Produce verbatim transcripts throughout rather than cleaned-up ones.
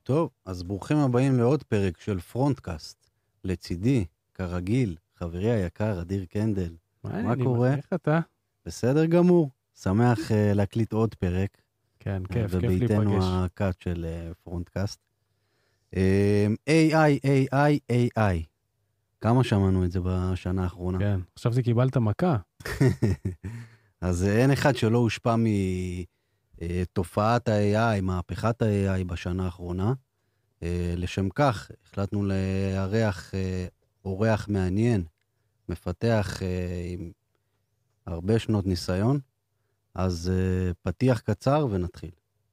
טוב, אז ברוכים הבאים לעוד פרק של פרונטקאסט. לצידי, כרגיל, חברי היקר, אדיר קנדל. מה קורה? איך אתה? בסדר גמור. שמח uh, להקליט עוד פרק. כן, כיף, כיף וביתנו להיפגש. הקאט של uh, פרונטקאסט. Um, איי איי, איי איי, איי איי. כמה שמענו את זה בשנה האחרונה? כן, חשבתי קיבלת מכה. אז אין אחד שלא הושפע מתופעת ה-איי איי, מהפכת ה-איי איי בשנה האחרונה. לשם כך, החלטנו לארח אורח מעניין, מפתח עם הרבה שנות ניסיון. אז פתיח קצר ונתחיל.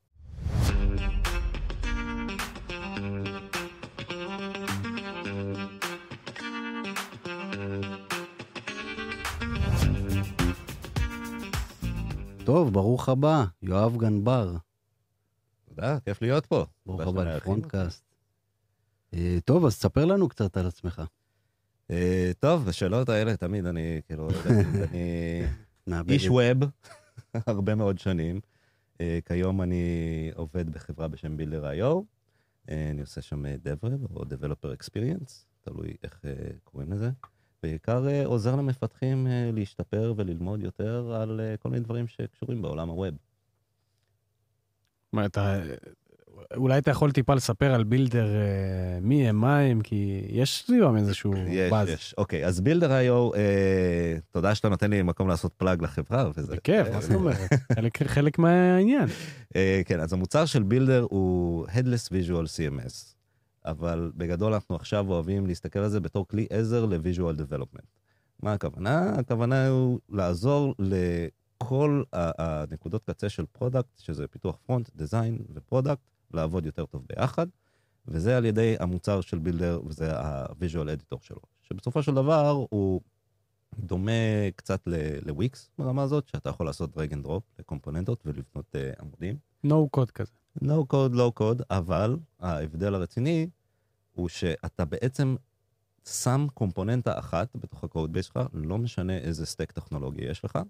טוב, ברוך הבא, יואב גנבר. תודה, כיף להיות פה. ברוך הבא לפרונטקאסט. טוב, אז תספר לנו קצת על עצמך. טוב, בשאלות האלה תמיד אני, כאילו, אני איש ווב, הרבה מאוד שנים. כיום אני עובד בחברה בשם בילדר איי או. אני עושה שם DevRel או Developer Experience, תלוי איך קוראים לזה. בעיקר עוזר למפתחים להשתפר וללמוד יותר על כל מיני דברים שקשורים בעולם הווב. מה, אתה, אולי אתה יכול טיפה לספר על בילדר, מי הם, מה הם, כי יש סביבם איזשהו יש, באז. יש, אוקיי, אז בילדר איי או, אה, תודה שאתה נותן לי מקום לעשות פלאג לחברה, וזה... בכיף, מה זאת אומרת? חלק, חלק מהעניין. אה, כן, אז המוצר של בילדר הוא Headless Visual סי אם אס, אבל בגדול אנחנו עכשיו אוהבים להסתכל על זה בתור כלי עזר ל-Visual Development. מה הכוונה? הכוונה הוא לעזור לכל הנקודות קצה של פרודקט, שזה פיתוח פרונט, דיזיין ופרודקט, לעבוד יותר טוב ביחד, וזה על ידי המוצר של בילדר, וזה ה-Visual Editor שלו, שבסופו של דבר הוא דומה קצת לוויקס ברמה הזאת, שאתה יכול לעשות drag and drop לקומפוננטות ולבנות uh, עמודים. No code כזה. No code, low code, אבל ההבדל הרציני הוא שאתה בעצם שם קומפוננטה אחת בתוך הקוד בייס שלך, לא משנה איזה סטק טכנולוגי יש לך,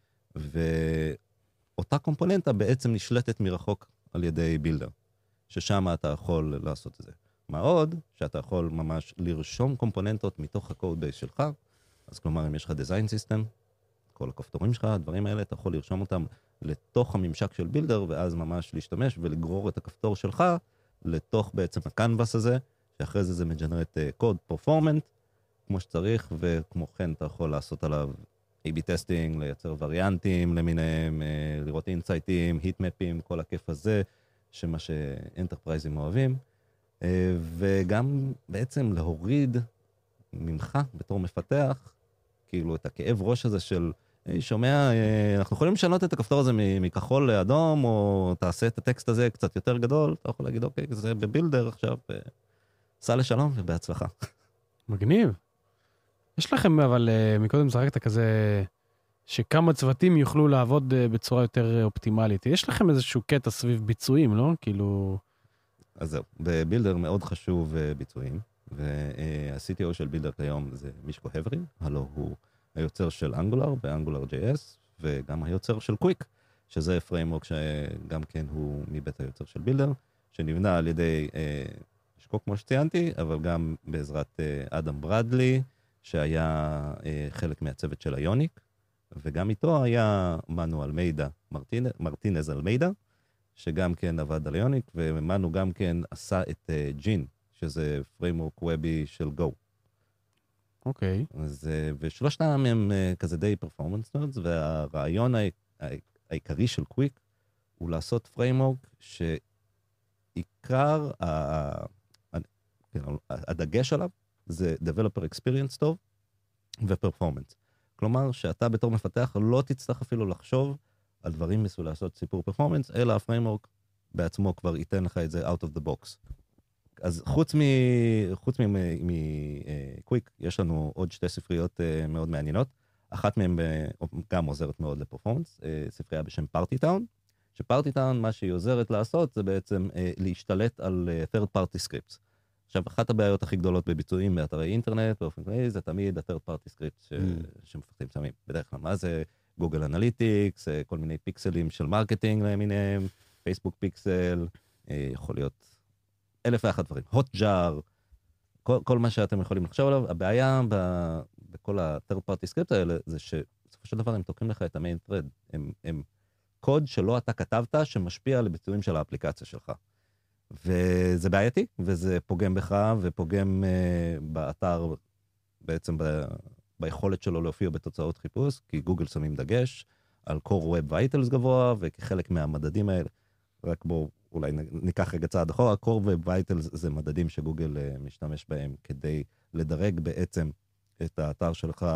ואותה קומפוננטה בעצם נשלטת מרחוק על ידי בילדר. ששם אתה יכול לעשות את זה. מה עוד? שאתה יכול ממש לרשום קומפוננטות מתוך הקוד בייס שלך, אז כלומר, אם יש לך דיזיין סיסטם, כל הכפתורים שלך, הדברים האלה, אתה יכול לרשום אותם לתוך הממשק של בילדר, ואז ממש להשתמש ולגרור את הכפתור שלך לתוך בעצם הקנבס הזה, שאחרי זה זה מג'נרט קוד פרפורמנט, כמו שצריך, וכמו כן אתה יכול לעשות עליו איי בי טסטינג, לייצר וריאנטים למיניהם, לראות אינסייטים, היט-מפים, כל הכיף הזה, שמה שאנטרפרייזים אוהבים, וגם בעצם להוריד ממך בתור מפתח, כאילו את הכאב ראש הזה של, שומע, אנחנו יכולים לשנות את הכפתור הזה מכחול לאדום, או תעשה את הטקסט הזה קצת יותר גדול, אתה יכול להגיד, אוקיי, זה בבילדר עכשיו, סע לשלום ובהצלחה. מגניב. יש לכם, אבל מקודם זרקת כזה, שכמה צוותים יוכלו לעבוד בצורה יותר אופטימלית. יש לכם איזשהו קטע סביב ביצועים, לא? כאילו... אז זהו, בבילדר מאוד חשוב ביצועים, וה-סי טי או של בילדר כיום זה מישקו הברי, הלו הוא היוצר של אנגולר באנגולר ג'יי אס, וגם היוצר של קוויק, שזה פריימוורק שגם כן הוא מבית היוצר של בילדר, שנבנה על ידי מישקו כמו שציינתי, אבל גם בעזרת אדם ברדלי, שהיה חלק מהצוות של איוניק, וגם איתו היה מנו אלמיידה, מרטינז אלמיידה, שגם כן עבד על איוניק, ומנו גם כן עשה את ג'ין, שזה פריימוורק וובי של גו. אוקיי. אז, ושלושתם הם כזה די פרפורמנס נרדס, והרעיון העיקרי של קוויק, הוא לעשות פריימוורק שעיקר הדגש עליו, זה Developer Experience טוב, ופרפורמנס. כלומר, שאתה בתור מפתח לא תצטרך אפילו לחשוב על דברים מסוים לעשות סיפור פרפורמנס, אלא הפריימורק בעצמו כבר ייתן לך את זה out of the box. אז חוץ מ... חוץ מקוויק, יש לנו עוד שתי ספריות מאוד מעניינות. אחת מהן גם עוזרת מאוד לפרפורמנס, ספרייה בשם פארטי טאון, שפארטי טאון, מה שהיא עוזרת לעשות, זה בעצם להשתלט על third party scripts. עכשיו, אחת הבעיות הכי גדולות בביצועים באתרי אינטרנט, באופן כללי, זה תמיד ה-third party script ש... mm. שמפתחים שמים. בדרך כלל, מה זה? גוגל אנליטיקס, כל מיני פיקסלים של מרקטינג למיניהם, פייסבוק פיקסל, יכול להיות אלף ואחת דברים. hotjar, כל, כל מה שאתם יכולים לחשוב עליו. הבעיה ב, בכל ה-third party script האלה, זה שבסופו של דבר הם תוקעים לך את ה-main thread. הם, הם קוד שלא אתה כתבת, שמשפיע על הביצועים של האפליקציה שלך. וזה בעייתי, וזה פוגם בך, ופוגם uh, באתר, בעצם ב, ביכולת שלו להופיע בתוצאות חיפוש, כי גוגל שמים דגש על core web vitals גבוה, וכחלק מהמדדים האלה, רק בואו אולי ניקח רגע צעד אחורה, core web vitals זה מדדים שגוגל uh, משתמש בהם, כדי לדרג בעצם את האתר שלך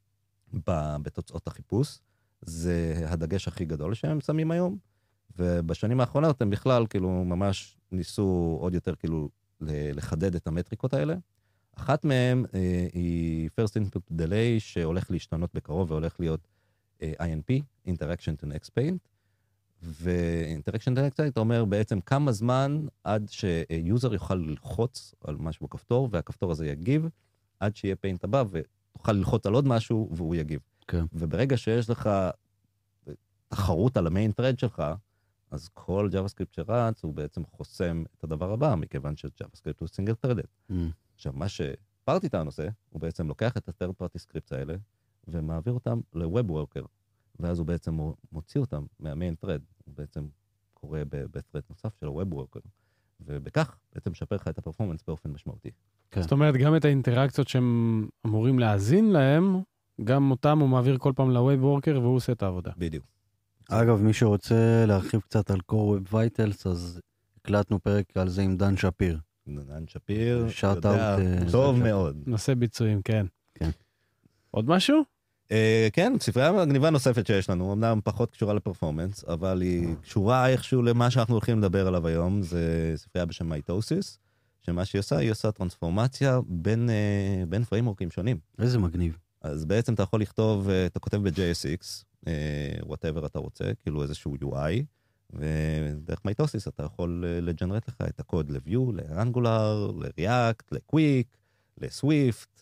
בתוצאות החיפוש. זה הדגש הכי גדול שהם שמים היום, ובשנים האחרונות הם בכלל כאילו ממש ניסו עוד יותר כאילו לחדד את המטריקות האלה. אחת מהם אה, היא First Input Delay, שהולך להשתנות בקרוב והולך להיות אה, איי אן פי, Interaction to Next Paint, ו-Interaction to Next Paint אומר בעצם כמה זמן עד שיוזר יוכל ללחוץ על משהו בכפתור, והכפתור הזה יגיב, עד שיהיה פיינט הבא, ותוכל ללחוץ על עוד משהו והוא יגיב. כן. וברגע שיש לך תחרות על המיין טרד שלך, אז כל JavaScript שרץ הוא בעצם חוסם את הדבר הבא, מכיוון ש-JavaScript הוא סינגל טרדד. Mm. עכשיו, מה שפרטיטן עושה, הוא בעצם לוקח את ה-third party scripts האלה, ומעביר אותם ל-Web Worker, ואז הוא בעצם מוציא אותם מה-main thread, הוא בעצם קורא ב-thread נוסף של ה-Web Worker, ובכך בעצם משפר לך את הפרפורמנס באופן משמעותי. כן. זאת אומרת, גם את האינטראקציות שהם אמורים להאזין להם, גם אותם הוא מעביר כל פעם ל-Web Worker, והוא עושה את העבודה. בדיוק. אגב, מי שרוצה להרחיב קצת על core web vitals, אז הקלטנו פרק על זה עם דן שפיר. דן שפיר, יודע, טוב מאוד. נושא ביצועים, כן. כן. עוד משהו? כן, ספרייה מגניבה נוספת שיש לנו, אמנם פחות קשורה לפרפורמנס, אבל היא קשורה איכשהו למה שאנחנו הולכים לדבר עליו היום, זה ספרייה בשם מייטוסיס, שמה שהיא עושה, היא עושה טרנספורמציה בין, בין פריימורקים שונים. איזה מגניב. אז בעצם אתה יכול לכתוב, אתה כותב ב-ג'יי אס אקס, whatever אתה רוצה, כאילו איזשהו יו איי, ודרך מייטוסיס אתה יכול לג'נרט לך את הקוד ל-Vue, ל-Angular, ל-React, ל-Quick, ל-Swift,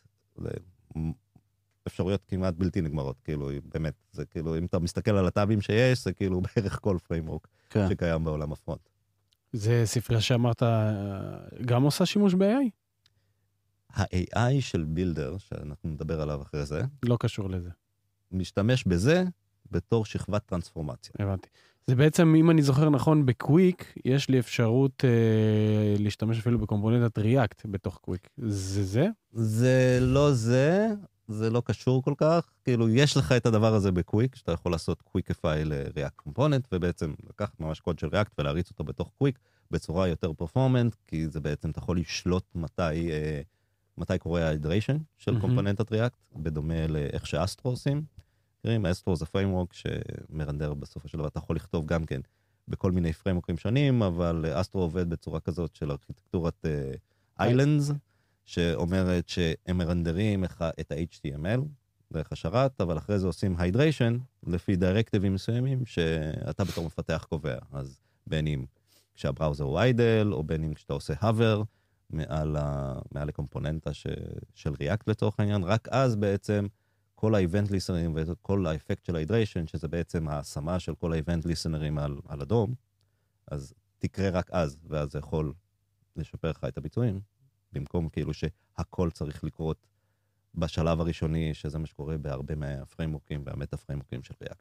אפשרויות כמעט בלתי נגמרות, כאילו, באמת, זה כאילו, אם אתה מסתכל על הטאבים שיש, זה כאילו בערך כל פריימורק כן. שקיים בעולם הפרונט. זה ספרייה שאמרת, גם עושה שימוש ב-איי איי? ה-איי איי של בילדר, שאנחנו נדבר עליו אחרי זה, לא קשור לזה. משתמש בזה בתור שכבת טרנספורמציה. הבנתי. זה בעצם, אם אני זוכר נכון, בקוויק, יש לי אפשרות אה, להשתמש אפילו בקומפוננטת ריאקט בתוך קוויק. זה זה? זה לא זה, זה לא קשור כל כך. כאילו, יש לך את הדבר הזה בקוויק, שאתה יכול לעשות קוויקify ל-React Component, ובעצם לקחת ממש קוד של React ולהריץ אותו בתוך קוויק, בצורה יותר פרפורמנט, כי זה בעצם, אתה יכול לשלוט מתי, אה, מתי קורה ה-hydration של קומפוננטת React, בדומה לאיך שאסטרו עושים. תראים, אסטרו זה פריימורק שמרנדר בסופו של דבר, אתה יכול לכתוב גם כן בכל מיני פריימורקים שונים, אבל אסטרו עובד בצורה כזאת של ארכיטקטורת איילנדס, uh, שאומרת שהם מרנדרים את ה-אייץ' טי אם אל דרך השרת, אבל אחרי זה עושים היידריישן לפי דירקטיבים מסוימים שאתה בתור מפתח קובע. אז בין אם כשהבראוזר הוא איידל, או בין אם כשאתה עושה hover מעל, ה, מעל הקומפוננטה ש, של React לצורך העניין, רק אז בעצם כל ה-event listeners וכל האפקט של ה-hydration, שזה בעצם ההשמה של כל ה-event listeners על, על אדום, אז תקרה רק אז, ואז זה יכול לשפר לך את הביצועים, במקום כאילו שהכל צריך לקרות בשלב הראשוני, שזה מה שקורה בהרבה מהפריימורקים והמטה פריימורקים של React.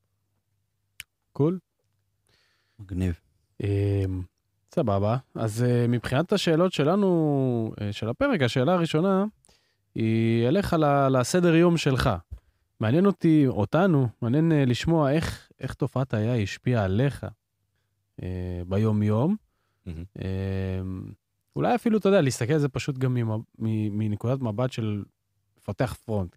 קול. מגניב. סבבה. אז מבחינת השאלות שלנו, של הפרק, השאלה הראשונה, היא אליך לסדר יום שלך. מעניין אותי, אותנו, מעניין לשמוע איך, איך תופעת ה-איי איי השפיעה עליך אה, ביום יום. Mm-hmm. אה, אולי אפילו, אתה יודע, להסתכל על זה פשוט גם מנקודת מבט של מפתח פרונט.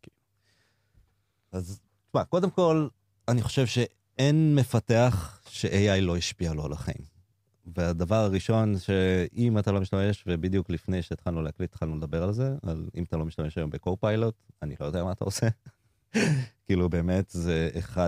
אז, תשמע, קודם כל, אני חושב שאין מפתח ש-איי איי לא השפיע לו על החיים. והדבר הראשון שאם אתה לא משתמש, ובדיוק לפני שהתחלנו להקליט, התחלנו לדבר על זה, על אם אתה לא משתמש היום בקו-פיילוט, אני לא יודע מה אתה עושה. כאילו באמת זה אחד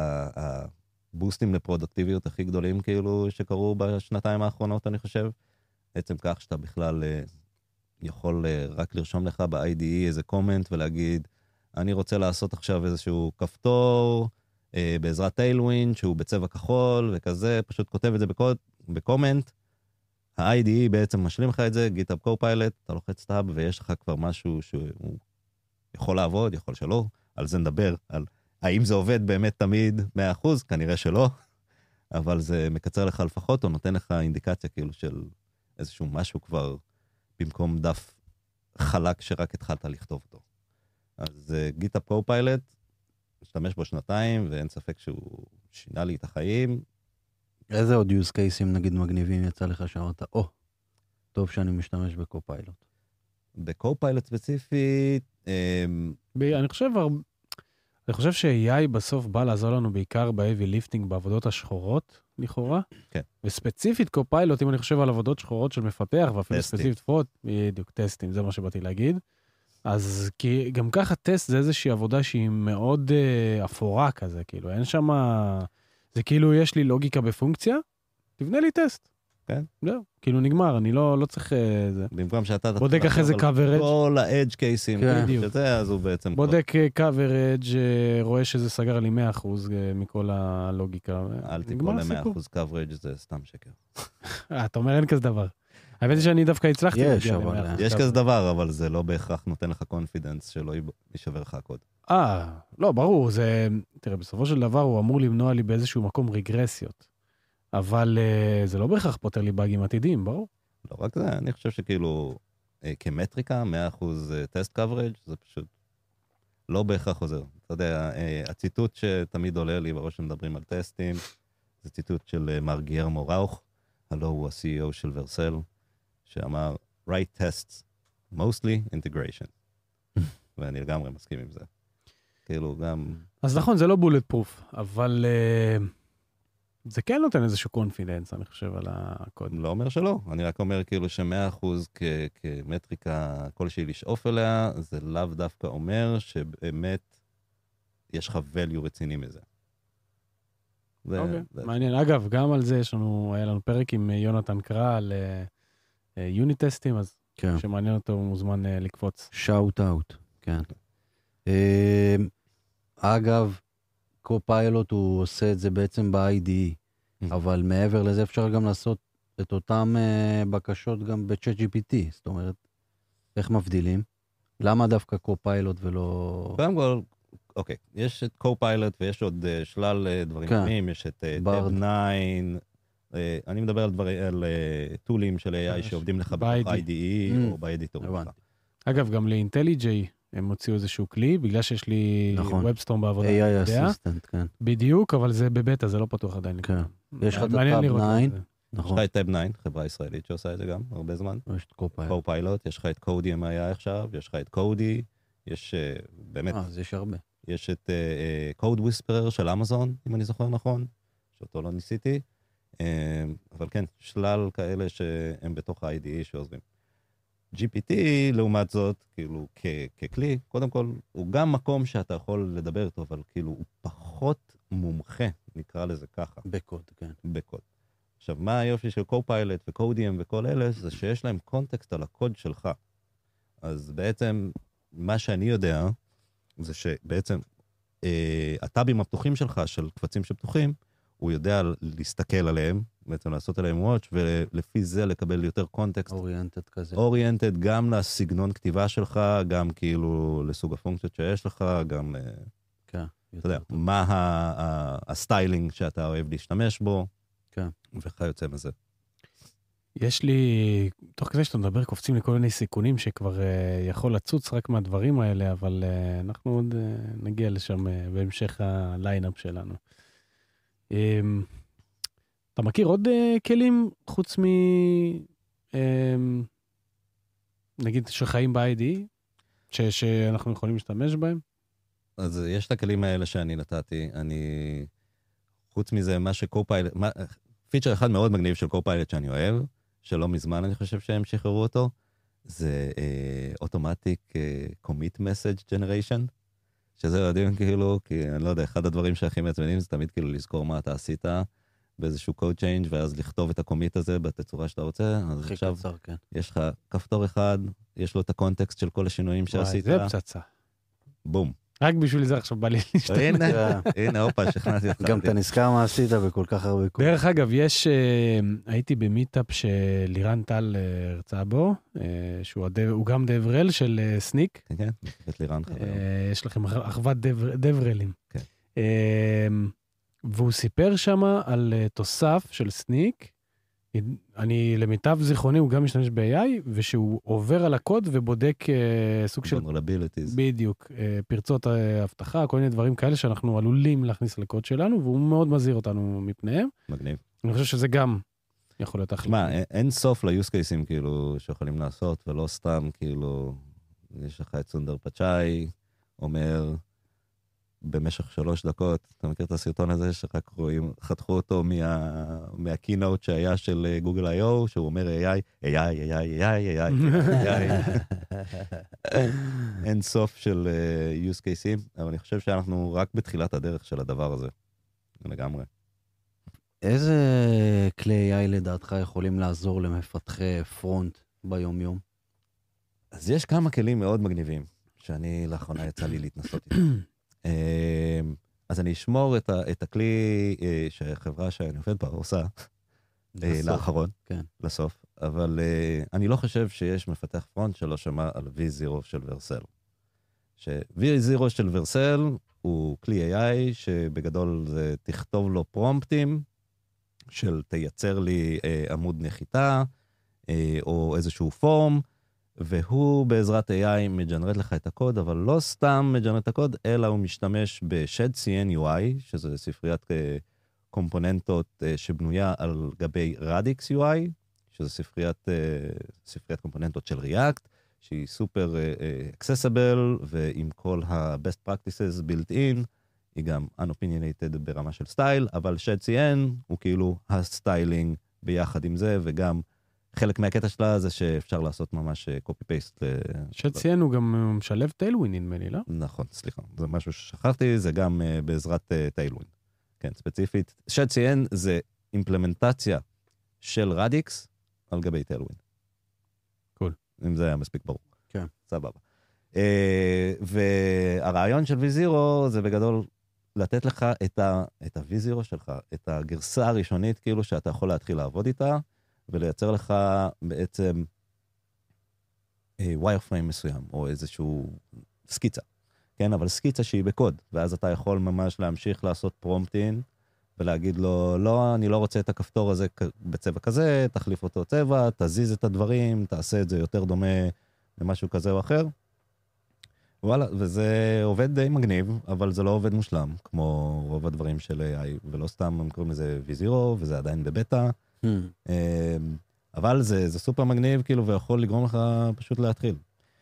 הבוסטים לפרודקטיביות הכי גדולים כאילו שקרו בשנתיים האחרונות, אני חושב. בעצם כך שאתה בכלל יכול רק לרשום לך ב-איי די אי איזה קומנט ולהגיד, אני רוצה לעשות עכשיו איזשהו כפתור בעזרת טיילווינד שהוא בצבע כחול וכזה, פשוט כותב את זה בקוד, בקומנט, ה-איי די אי בעצם משלים לך את זה, GitHub Copilot, אתה לוחץ טאב ויש לך כבר משהו שהוא יכול לעבוד, יכול שלא, על זה נדבר, על האם זה עובד באמת תמיד מאה אחוז, כנראה שלא, אבל זה מקצר לך לפחות, או נותן לך אינדיקציה כאילו של איזשהו משהו כבר, במקום דף חלק שרק התחלת לכתוב אותו. אז uh, GitHub Copilot, משתמש בו שנתיים, ואין ספק שהוא שינה לי את החיים. איזה עוד use cases נגיד מגניבים יצא לך שאמרת, או, oh, טוב שאני משתמש בקופיילוט. בקופיילוט ספציפית, אני חושב, אני חושב ש-איי איי בסוף בא לעזור לנו בעיקר ב-heavy lifting בעבודות השחורות, לכאורה. כן. וספציפית קופיילוט, אם אני חושב על עבודות שחורות של מפתח, ואפילו טסטים. ספציפית פרוט, בדיוק, טסטים, זה מה שבאתי להגיד. אז כי גם ככה טסט זה איזושהי עבודה שהיא מאוד אה, אפורה כזה, כאילו, אין שם... זה כאילו, יש לי לוגיקה בפונקציה, תבנה לי טסט. כן. זהו, כאילו נגמר, אני לא, לא צריך... אה, זה. במקום שאתה... בודק אחרי זה coverage. כל ה-edge cases, כן. שזה, אז הוא בעצם... בודק coverage, רואה שזה סגר לי מאה אחוז מכל הלוגיקה. אל תיפול ל-מאה אחוז coverage, זה סתם שקר. אה, אתה אומר אין כזה דבר. האמת היא שאני דווקא הצלחתי. יש, להגיע אבל- ל-מאה אחוז יש coverage. כזה דבר, אבל זה לא בהכרח נותן לך confidence שלא יישבר לך הקוד. אה, לא, ברור, זה... תראה, בסופו של דבר הוא אמור למנוע לי באיזשהו מקום רגרסיות. אבל uh, זה לא בהכרח פותר לי באגים עתידיים, ברור. לא רק זה, אני חושב שכאילו, אה, כמטריקה, מאה אחוז טסט coverage, זה פשוט לא בהכרח עוזר. אתה יודע, אה, הציטוט שתמיד עולה לי בראש שמדברים על טסטים, זה ציטוט של אה, מר גיירמו ראוך, הלו הוא ה-סי אי או של ורסל, שאמר, write tests, mostly integration. ואני לגמרי מסכים עם זה. כאילו, גם... אז נכון, זה לא בולט פרוף, אבל uh, זה כן נותן איזשהו קונפידנס, אני חושב, על הקוד. לא אומר שלא, אני רק אומר כאילו ש-מאה אחוז כ- כמטריקה כלשהי לשאוף אליה, זה לאו דווקא אומר שבאמת יש לך value רציני מזה. זה- אוקיי, זה- מעניין. אגב, גם על זה יש לנו, היה לנו פרק עם יונתן קרא על יוניט טסטים, אז כן. שמעניין אותו הוא מוזמן אה, לקפוץ. שאוט אאוט, כן. אה, אגב, קופיילוט הוא עושה את זה בעצם ב-איי די אי, אבל מעבר לזה אפשר גם לעשות את אותם אה, בקשות גם ב-צ'אט ג'י פי טי, זאת אומרת, איך מבדילים? למה דווקא קופיילוט ולא... קודם כל, אוקיי, יש את קו-פיילוט ויש עוד אה, שלל אה, דברים כן. דומים, יש את אה, ברד. טאב ניין, אה, אני מדבר על דברים, על אה, טולים של איי איי כן, שעובדים לך ב-איי די. ב-איי די אי Mm. או באדיטור שלך. הבנתי. אגב, גם לאינטליג'יי הם הוציאו איזשהו כלי, בגלל שיש לי נכון. ובסטורם בעבודה. איי איי אני יודע. אסיסטנט, כן. בדיוק, אבל זה בבטא, זה לא פתוח עדיין. כן. יש לך את מעניין הטאב לראות את ניין. זה. יש נכון. לך את טאב ניין, חברה ישראלית שעושה את זה גם הרבה זמן. יש את קופיילוט. קו-פיילוט, יש לך את קודי אם היה עכשיו, יש לך את קודי, יש אה, באמת, אה, אז יש הרבה. יש את קוד וויספרר של אמזון, אם אני זוכר נכון, שאותו לא ניסיתי, אה, אבל כן, שלל כאלה שהם בתוך ה-איי די אי שעוזרים. ג'י פי טי, לעומת זאת, כאילו, כ- ככלי, קודם כל, הוא גם מקום שאתה יכול לדבר איתו, אבל כאילו, הוא פחות מומחה, נקרא לזה ככה, בקוד, כן. בקוד. עכשיו, מה היופי של קו-פיילוט וקודיאם וכל אלה, זה שיש להם קונטקסט על הקוד שלך. אז בעצם, מה שאני יודע, זה שבעצם, אה, הטאבים הפתוחים שלך, של קבצים שפתוחים, הוא יודע להסתכל עליהם, בעצם לעשות עליהם watch, ולפי זה לקבל יותר קונטקסט. אוריינטד כזה. אוריינטד גם לסגנון כתיבה שלך, גם כאילו לסוג הפונקציות שיש לך, גם, אה, כן. אתה יודע, מה ה- ה- הסטיילינג שאתה אוהב להשתמש בו, כן. וכיוצא מזה. יש לי, תוך כדי שאתה מדבר, קופצים לי כל מיני סיכונים שכבר uh, יכול לצוץ רק מהדברים האלה, אבל uh, אנחנו עוד uh, נגיע לשם uh, בהמשך הליינאפ שלנו. Um, אתה מכיר עוד uh, כלים חוץ מ... Um, נגיד שחיים ב-איי די אי, ש- שאנחנו יכולים להשתמש בהם? אז יש את הכלים האלה שאני נתתי, אני, חוץ מזה, מה שקו-פיילוט, פיצ'ר אחד מאוד מגניב של קו-פיילוט שאני אוהב, שלא מזמן אני חושב שהם שחררו אותו, זה אוטומטיק קומיט מסאג' ג'נריישן, שזה יודעים כאילו, כי אני לא יודע, אחד הדברים שהכי מעצבנים זה תמיד כאילו לזכור מה אתה עשית באיזשהו קוד צ'יינג' ואז לכתוב את הקומיט הזה בתצורה שאתה רוצה, אז הכי עכשיו קצר, כן. יש לך כפתור אחד, יש לו את הקונטקסט של כל השינויים וואי, שעשית, זה פצצה. בום. רק בשביל זה עכשיו בא לי להשתמש. הנה, הנה, הופה, שכנעתי אותך. גם אתה נזכר מה עשית בכל כך הרבה קורס. דרך אגב, יש, הייתי במיטאפ שלירן טל הרצה בו, שהוא גם דברל של סניק. כן, כן, את לירן חבר. יש לכם אחוות דברלים. כן. והוא סיפר שם על תוסף של סניק, אני למיטב זיכרוני, הוא גם משתמש ב-איי איי, ושהוא עובר על הקוד ובודק uh, סוג של... vulnerabilities. בדיוק, uh, פרצות הבטחה, uh, כל מיני דברים כאלה שאנחנו עלולים להכניס לקוד שלנו, והוא מאוד מזהיר אותנו מפניהם. מגניב. אני חושב שזה גם יכול להיות אחלה. מה, אין סוף ל-use cases כאילו שיכולים לעשות, ולא סתם כאילו, יש לך את סונדר פצ'אי, אומר... במשך שלוש דקות, אתה מכיר את הסרטון הזה שרק רואים, חתכו אותו מה, מהקינוט שהיה של גוגל איי או, שהוא אומר איי איי, איי איי, איי איי, איי איי, אין סוף של use cases, אבל אני חושב שאנחנו רק בתחילת הדרך של הדבר הזה, לגמרי. איזה כלי איי איי לדעתך יכולים לעזור למפתחי פרונט ביום יום? אז יש כמה כלים מאוד מגניבים, שאני לאחרונה יצא לי להתנסות איתם. אז אני אשמור את, ה, את הכלי שהחברה שאני עובד בה עושה לאחרון, כן. לסוף, אבל אני לא חושב שיש מפתח פרונט שלא שמע על וי זירו של ורסל. ש-וי זירו של ורסל הוא כלי איי איי שבגדול זה תכתוב לו פרומפטים של תייצר לי עמוד נחיתה או איזשהו פורם, והוא בעזרת איי איי מג'נרט לך את הקוד, אבל לא סתם מג'נרט את הקוד, אלא הוא משתמש ב-שדסיין יו איי, שזה ספריית קומפוננטות שבנויה על גבי רדיקס יו איי, שזה ספריית, ספריית קומפוננטות של ריאקט, שהיא סופר accessible, ועם כל ה-best practices built in, היא גם unopinionated ברמה של סטייל, אבל שדסיין הוא כאילו הסטיילינג ביחד עם זה, וגם חלק מהקטע שלה זה שאפשר לעשות ממש קופי-פייסט. שציין הוא גם משלב טיילווין, נדמה לי, לא? נכון, סליחה. זה משהו ששכחתי, זה גם בעזרת טיילווין. כן, ספציפית. שציין זה אימפלמנטציה של רדיקס על גבי טיילווין. קול. אם זה היה מספיק ברור. כן. סבבה. והרעיון של וי זירו זה בגדול לתת לך את ה-וי זירו שלך, את הגרסה הראשונית כאילו שאתה יכול להתחיל לעבוד איתה, ולייצר לך בעצם wireframe מסוים, או איזשהו סקיצה, כן? אבל סקיצה שהיא בקוד, ואז אתה יכול ממש להמשיך לעשות פרומפטין, ולהגיד לו, לא, אני לא רוצה את הכפתור הזה בצבע כזה, תחליף אותו צבע, תזיז את הדברים, תעשה את זה יותר דומה למשהו כזה או אחר. וואלה, וזה עובד די מגניב, אבל זה לא עובד מושלם, כמו רוב הדברים של איי איי, ולא סתם הם קוראים לזה וי זירו, וזה עדיין בבטא, אבל זה, זה סופר מגניב, כאילו, ויכול לגרום לך פשוט להתחיל.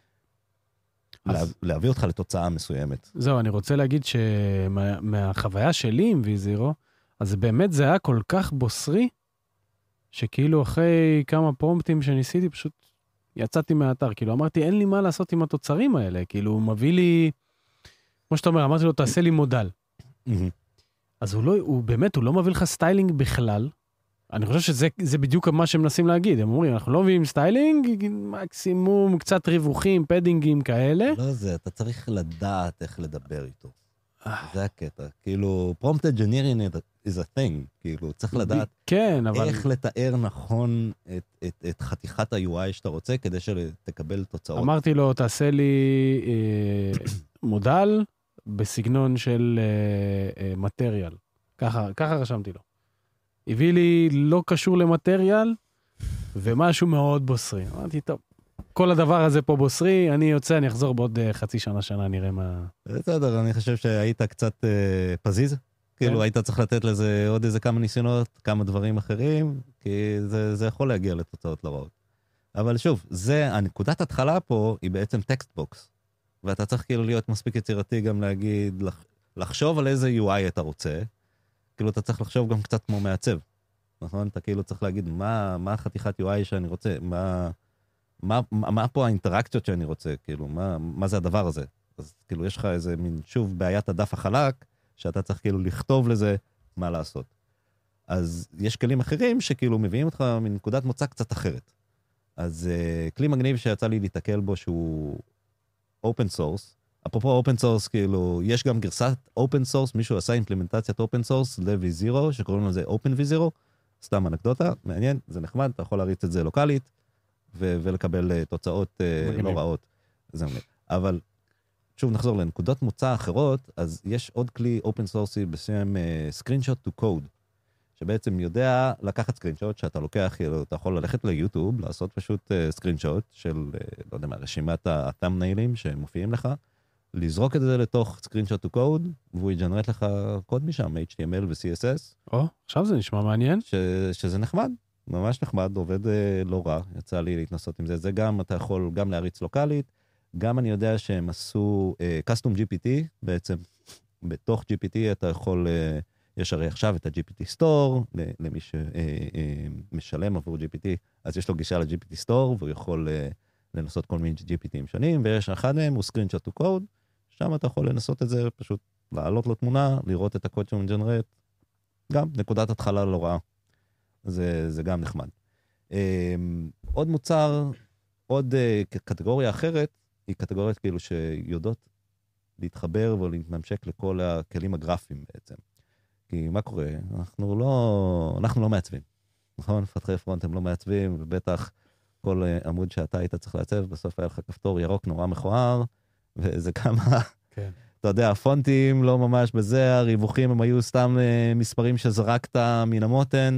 להביא אותך לתוצאה מסוימת. זהו, אני רוצה להגיד שמהחוויה שלי עם וי זירו, אז באמת זה היה כל כך בוסרי, שכאילו אחרי כמה פרומפטים שניסיתי, פשוט יצאתי מהאתר. כאילו, אמרתי, אין לי מה לעשות עם התוצרים האלה. כאילו, הוא מביא לי, כמו שאתה אומר, אמרתי לו, תעשה לי מודל. אז הוא לא, הוא באמת, הוא לא מביא לך סטיילינג בכלל, אני חושב שזה זה בדיוק מה שהם מנסים להגיד. הם אומרים, אנחנו לא מביאים סטיילינג, מקסימום קצת ריווחים, פדינגים כאלה. לא זה, אתה צריך לדעת איך לדבר איתו. זה הקטע. כאילו, prompt engineering is a thing. כאילו, צריך לדעת כן, אבל... איך לתאר נכון את, את, את חתיכת ה-יו איי שאתה רוצה, כדי שתקבל תוצאות. אמרתי לו, תעשה לי אה, מודל בסגנון של אה, אה, מטריאל. ככה, ככה רשמתי לו. הביא לי לא קשור למטריאל, ומשהו מאוד בוסרי. אמרתי, טוב, כל הדבר הזה פה בוסרי, אני יוצא, אני אחזור בעוד חצי שנה, שנה, נראה מה... בסדר, אני חושב שהיית קצת אה, פזיז, כאילו היית צריך לתת לזה עוד איזה כמה ניסיונות, כמה דברים אחרים, כי זה, זה יכול להגיע לתוצאות לא רעות. אבל שוב, זה, הנקודת התחלה פה היא בעצם טקסט בוקס, ואתה צריך כאילו להיות מספיק יצירתי גם להגיד, לח, לחשוב על איזה יו איי אתה רוצה, כאילו אתה צריך לחשוב גם קצת כמו מעצב, נכון? אתה כאילו צריך להגיד מה, מה חתיכת יו איי שאני רוצה, מה, מה, מה, מה פה האינטראקציות שאני רוצה, כאילו, מה, מה זה הדבר הזה? אז כאילו יש לך איזה מין, שוב, בעיית הדף החלק, שאתה צריך כאילו לכתוב לזה מה לעשות. אז יש כלים אחרים שכאילו מביאים אותך מנקודת מוצא קצת אחרת. אז uh, כלי מגניב שיצא לי להתקל בו שהוא open source, אפרופו אופן סורס, כאילו, יש גם גרסת אופן סורס, מישהו עשה אימפלמנטציית אופן סורס ל-וי זירו, שקוראים לזה Open וי זירו, סתם אנקדוטה, מעניין, זה נחמד, אתה יכול להריץ את זה לוקלית, ו- ולקבל uh, תוצאות uh, לא רעות. זה מגניב. אבל, שוב נחזור לנקודות מוצא אחרות, אז יש עוד כלי אופן סורסי בשם uh, Screenshot to Code, שבעצם יודע לקחת סקרינשוט, שאתה לוקח, אתה יכול ללכת ליוטיוב, לעשות פשוט סקרינשוט של, לא יודע מה, רשימת ה-thumbnaiלים שמופיעים לך, לזרוק את זה לתוך סקרינשוט to code, והוא יג'נרט לך קוד משם, אייץ' טי אם אל ו-סי אס אס. או, עכשיו זה נשמע מעניין. ש, שזה נחמד, ממש נחמד, עובד לא רע, יצא לי להתנסות עם זה. זה גם, אתה יכול גם להריץ לוקלית, גם אני יודע שהם עשו custom ג'י פי טי, בעצם בתוך ג'י פי טי אתה יכול... יש הרי עכשיו את ה-ג'י פי טי Store, למי שמשלם עבור ג'י פי טי, אז יש לו גישה ל-ג'י פי טי Store, והוא יכול לנסות כל מיני ג'י פי טי'ים שונים, ויש אחד מהם, הוא Screenshot to Code, שם אתה יכול לנסות את זה, פשוט לעלות לו תמונה, לראות את הקוד שהוא מג'נרט, גם נקודת התחלה לא רעה. זה, זה גם נחמד. עוד מוצר, עוד קטגוריה אחרת, היא קטגוריות כאילו שיודעות להתחבר ולהתממשק לכל הכלים הגרפיים בעצם. כי מה קורה? אנחנו לא, אנחנו לא מעצבים. נכון? מפתחי פרונט הם לא מעצבים, ובטח כל עמוד שאתה היית צריך לעצב, בסוף היה לך כפתור ירוק נורא מכוער, וזה כמה, כן. אתה יודע, הפונטים לא ממש בזה, הריווחים הם היו סתם מספרים שזרקת מן המותן.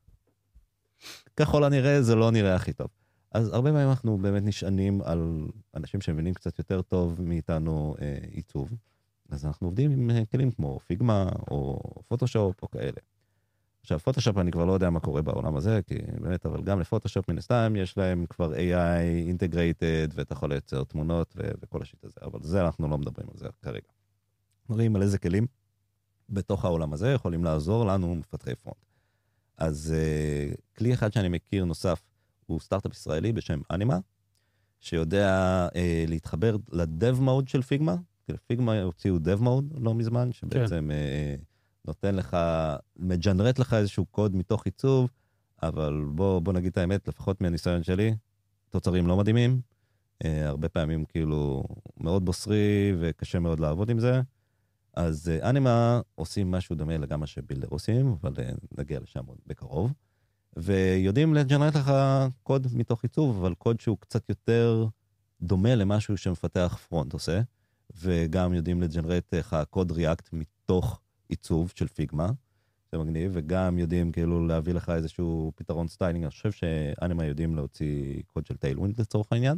ככל הנראה זה לא נראה הכי טוב. אז הרבה פעמים אנחנו באמת נשענים על אנשים שמבינים קצת יותר טוב מאיתנו אה, עיצוב. אז אנחנו עובדים עם כלים כמו פיגמה או פוטושופ או כאלה. עכשיו, פוטושופ אני כבר לא יודע מה קורה בעולם הזה, כי באמת, אבל גם לפוטושופ מן הסתם יש להם כבר איי איי integrated, ואתה יכול לייצר תמונות ו- וכל השיט הזה, אבל זה אנחנו לא מדברים על זה כרגע. נראים על איזה כלים בתוך העולם הזה יכולים לעזור לנו מפתחי פרונט. אז uh, כלי אחד שאני מכיר נוסף הוא סטארט-אפ ישראלי בשם אנימה, שיודע uh, להתחבר לדב מוד של פיגמה, פיגמה הוציאו dev mode לא מזמן, שבעצם כן. אה, נותן לך, מג'נרט לך איזשהו קוד מתוך עיצוב, אבל בוא, בוא נגיד את האמת, לפחות מהניסיון שלי, תוצרים לא מדהימים, אה, הרבה פעמים כאילו מאוד בוסרי וקשה מאוד לעבוד עם זה, אז אה, אנימה עושים משהו דומה לגמרי שבילדר עושים, אבל אה, נגיע לשם עוד בקרוב, ויודעים לג'נרט לך קוד מתוך עיצוב, אבל קוד שהוא קצת יותר דומה למשהו שמפתח פרונט עושה, וגם יודעים לג'נרט איך הקוד ריאקט מתוך עיצוב של פיגמה, זה מגניב, וגם יודעים כאילו להביא לך איזשהו פתרון סטיילינג, אני חושב שאנימה יודעים להוציא קוד של טיילווינד לצורך העניין,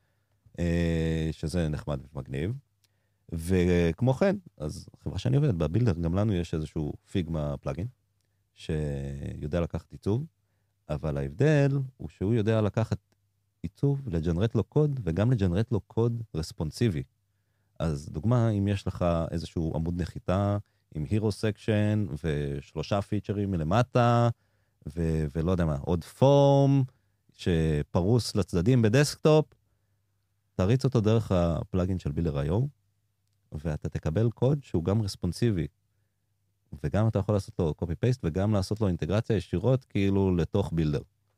שזה נחמד ומגניב, וכמו כן, אז חברה שאני עובד בבילדר, גם לנו יש איזשהו פיגמה פלאגין, שיודע לקחת עיצוב, אבל ההבדל הוא שהוא יודע לקחת עיצוב, לג'נרט לו קוד, וגם לג'נרט לו קוד רספונסיבי, אז דוגמה, אם יש לך איזשהו עמוד נחיתה עם הירו סקשן ושלושה פיצ'רים מלמטה, ו- ולא יודע מה, עוד פורם שפרוס לצדדים בדסקטופ, תריץ אותו דרך הפלאגין של בילדר איי או, ואתה תקבל קוד שהוא גם רספונסיבי, וגם אתה יכול לעשות לו קופי פייסט, וגם לעשות לו אינטגרציה ישירות כאילו לתוך בילדר.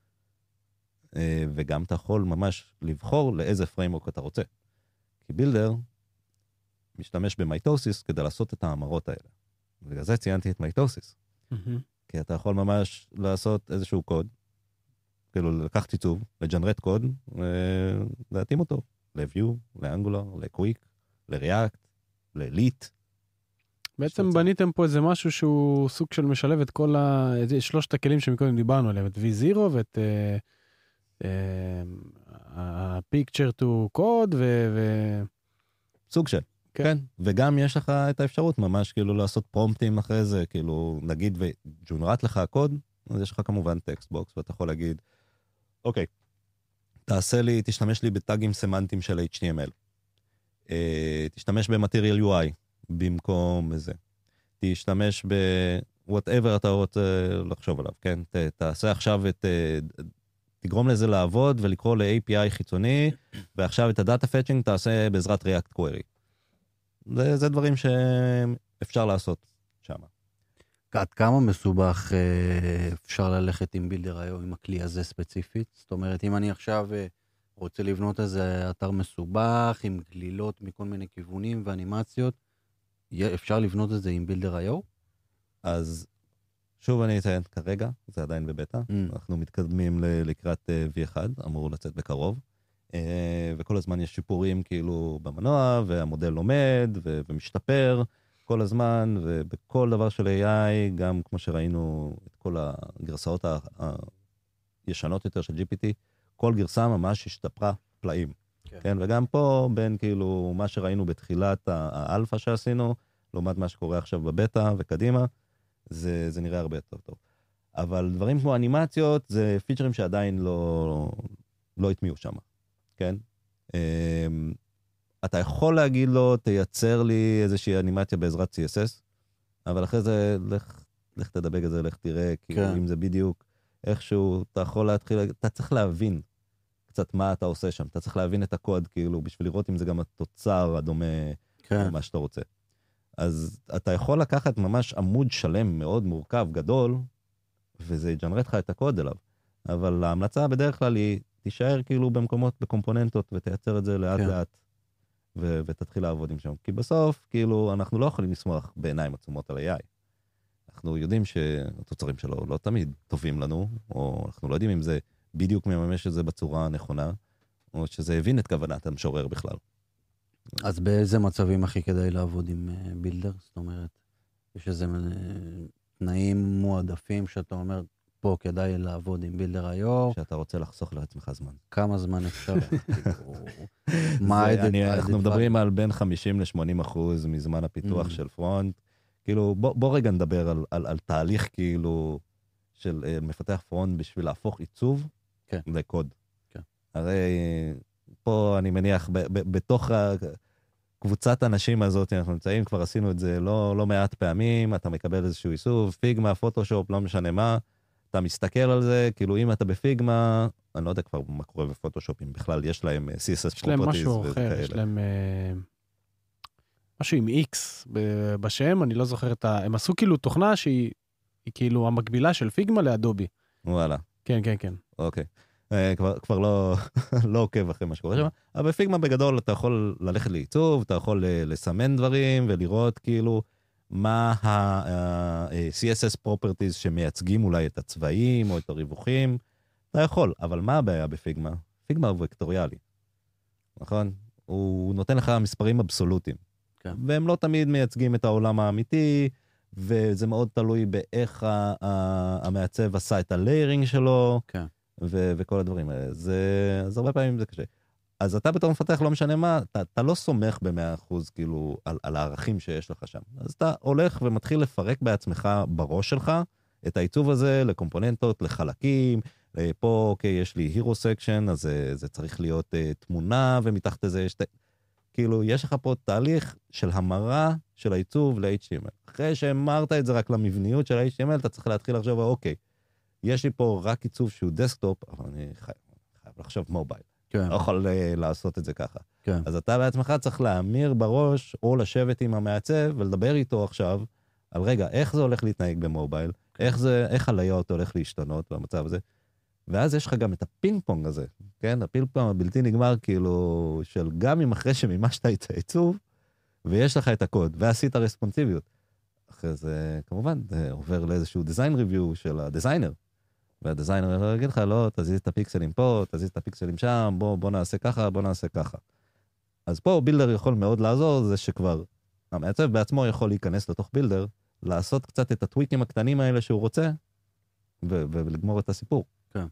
וגם אתה יכול ממש לבחור לאיזה פריימורק אתה רוצה. כי בילדר משתמש במייטוסיס כדי לעשות את האמרות האלה. ובגלל זה ציינתי את מייטוסיס. Mm-hmm. כי אתה יכול ממש לעשות איזשהו קוד, כאילו לקחת עיצוב, לג'נרט קוד, ולהתאים אותו ל-Vue, ל-Angular, ל-Quick, ל-React, ל-Elite. בעצם בניתם פה איזה משהו שהוא סוג של משלב את כל ה... שלושת הכלים שמקודם דיברנו עליהם, את וי זירו ואת ה-Picture to Code ו... סוג של. כן. כן, וגם יש לך את האפשרות ממש כאילו לעשות פרומפטים אחרי זה, כאילו נגיד וג'ונרט לך הקוד, אז יש לך כמובן טקסט בוקס, ואתה יכול להגיד, אוקיי, תעשה לי, תשתמש לי בטאגים סמנטיים של אייץ' טי אם אל, אה, תשתמש במטריאל יו איי במקום זה, תשתמש ב-whatever אתה רוצה לחשוב עליו, כן, ת, תעשה עכשיו את, תגרום לזה לעבוד ולקרוא ל-איי פי איי חיצוני, ועכשיו את הדאטה פאצ'ינג תעשה בעזרת React Query. זה, זה דברים שאפשר לעשות שם. עד כמה מסובך אפשר ללכת עם בילדר איי או עם הכלי הזה ספציפית? זאת אומרת, אם אני עכשיו רוצה לבנות איזה אתר מסובך, עם גלילות מכל מיני כיוונים ואנימציות, יהיה- אפשר לבנות את זה עם בילדר נקודה איי או? אז שוב אני אציין, כרגע, זה עדיין בבטא, Mm. אנחנו מתקדמים ל- לקראת אה, וי אחת, אמור לצאת בקרוב, אה, וכל הזמן יש שיפורים כאילו במנוע, והמודל לומד ו- ומשתפר כל הזמן, ובכל דבר של איי איי, גם כמו שראינו את כל הגרסאות ה- הישנות יותר של ג'י פי טי, כל גרסה ממש השתפרה פלאים. כן. כן, וגם פה, בין כאילו מה שראינו בתחילת ה- האלפא שעשינו, לעומת מה שקורה עכשיו בבטא וקדימה, זה, זה נראה הרבה יותר טוב. אבל דברים כמו אנימציות, זה פיצ'רים שעדיין לא, לא התמיעו שם, כן? אמ, אתה יכול להגיד לו, תייצר לי איזושהי אנימציה בעזרת סי אס אס, אבל אחרי זה, לך, לך תדבק את זה, לך תראה, כאילו, כן. אם זה בדיוק איכשהו, אתה יכול להתחיל, אתה צריך להבין קצת מה אתה עושה שם, אתה צריך להבין את הקוד, כאילו, בשביל לראות אם זה גם התוצר הדומה כן. למה שאתה רוצה. אז אתה יכול לקחת ממש עמוד שלם מאוד מורכב, גדול, וזה יג'נרט לך את הקוד אליו. אבל ההמלצה בדרך כלל היא, תישאר כאילו במקומות, בקומפוננטות, ותייצר את זה לאט כן. לאט, ו- ותתחיל לעבוד עם שם. כי בסוף, כאילו, אנחנו לא יכולים לשמוח בעיניים עצומות על איי איי. אנחנו יודעים שהתוצרים שלו לא תמיד טובים לנו, או אנחנו לא יודעים אם זה בדיוק מממש את זה בצורה הנכונה, או שזה הבין את כוונת המשורר בכלל. אז באיזה מצבים הכי כדאי לעבוד עם אה, בילדר? זאת אומרת, יש איזה אה, תנאים מועדפים שאתה אומר, פה כדאי לעבוד עם בילדר נקודה איי או, שאתה רוצה לחסוך לעצמך זמן. כמה זמן אפשר? כאילו, זה, מה ה-added- אני, ה-added אנחנו value? מדברים על בין חמישים ל-שמונים אחוז מזמן הפיתוח Mm. של פרונט. כאילו, בוא, בוא רגע נדבר על, על, על תהליך כאילו של uh, מפתח פרונט בשביל להפוך עיצוב כן. לקוד. כן. הרי פה אני מניח, ב, ב, בתוך קבוצת הנשים הזאת, אנחנו נמצאים, כבר עשינו את זה לא, לא מעט פעמים, אתה מקבל איזשהו עיצוב, פיגמה, פוטושופ, לא משנה מה, אתה מסתכל על זה, כאילו אם אתה בפיגמה, אני לא יודע כבר מה קורה בפוטושופ, אם בכלל יש להם סי אס אס יש להם properties משהו וזה אחר, יש כאלה. להם אה, משהו עם X ב- בשם, אני לא זוכר את ה... הם עשו כאילו תוכנה שהיא היא כאילו המקבילה של פיגמה לאדובי. וואלה, כן, כן, כן. אוקיי. אה, כבר, כבר לא, לא עוקב אחרי מה שקורה שם, אבל בפיגמה בגדול אתה יכול ללכת לעיצוב, אתה יכול אה, לסמן דברים ולראות כאילו מה ה-סי אס אס properties שמייצגים אולי את הצבעים או את הריווחים, אתה יכול, אבל מה הבעיה בפיגמה? פיגמה הוא וקטוריאלי, נכון? הוא נותן לך מספרים אבסולוטיים, כן. והם לא תמיד מייצגים את העולם האמיתי, וזה מאוד תלוי באיך ה- ה- המעצב עשה את הליירינג שלו, כן. ו- וכל הדברים האלה. זה, אז הרבה פעמים זה קשה. אז אתה בתור מפתח, לא משנה מה, אתה, אתה לא סומך במאה אחוז כאילו על, על הערכים שיש לך שם. אז אתה הולך ומתחיל לפרק בעצמך בראש שלך את העיצוב הזה לקומפוננטות, לחלקים. אה, פה, אוקיי, יש לי הירו סקשן, אז זה, זה צריך להיות אה, תמונה, ומתחת לזה יש... כאילו, יש לך פה תהליך של המרה של העיצוב ל-אייץ' טי אם אל. אחרי שהמרת את זה רק למבניות של ה-אייץ' טי אם אל, אתה צריך להתחיל לחשוב, אוקיי, יש לי פה רק עיצוב שהוא דסקטופ, אבל אני חייב, חייב לחשוב מובייל. כן. לא יכול uh, לעשות את זה ככה. כן. אז אתה בעצמך צריך להמיר בראש, או לשבת עם המעצב ולדבר איתו עכשיו, על רגע, איך זה הולך להתנהג במובייל, איך זה, איך הלייאוט הולך להשתנות במצב הזה, ואז יש לך גם את הפינג פונג הזה, כן? הפינג פונג הבלתי נגמר, כאילו, של גם אם אחרי שמימשת את העיצוב, ויש לך את הקוד, ועשית רספונסיביות. אחרי זה, כמובן, זה עובר לאיזשהו דיזיין ריוויו של הדיזיינר, והדיזיינר יגיד לך, לא, תזיז את הפיקסלים פה, תזיז את הפיקסלים שם, בוא, בוא נעשה ככה, בוא נעשה ככה. אז פה בילדר יכול מאוד לעזור, זה שכבר המעצב בעצמו יכול להיכנס לתוך בילדר, לעשות קצת את הטוויקים הקטנים האלה שהוא רוצה, ו- ולגמור את הסיפור. כן.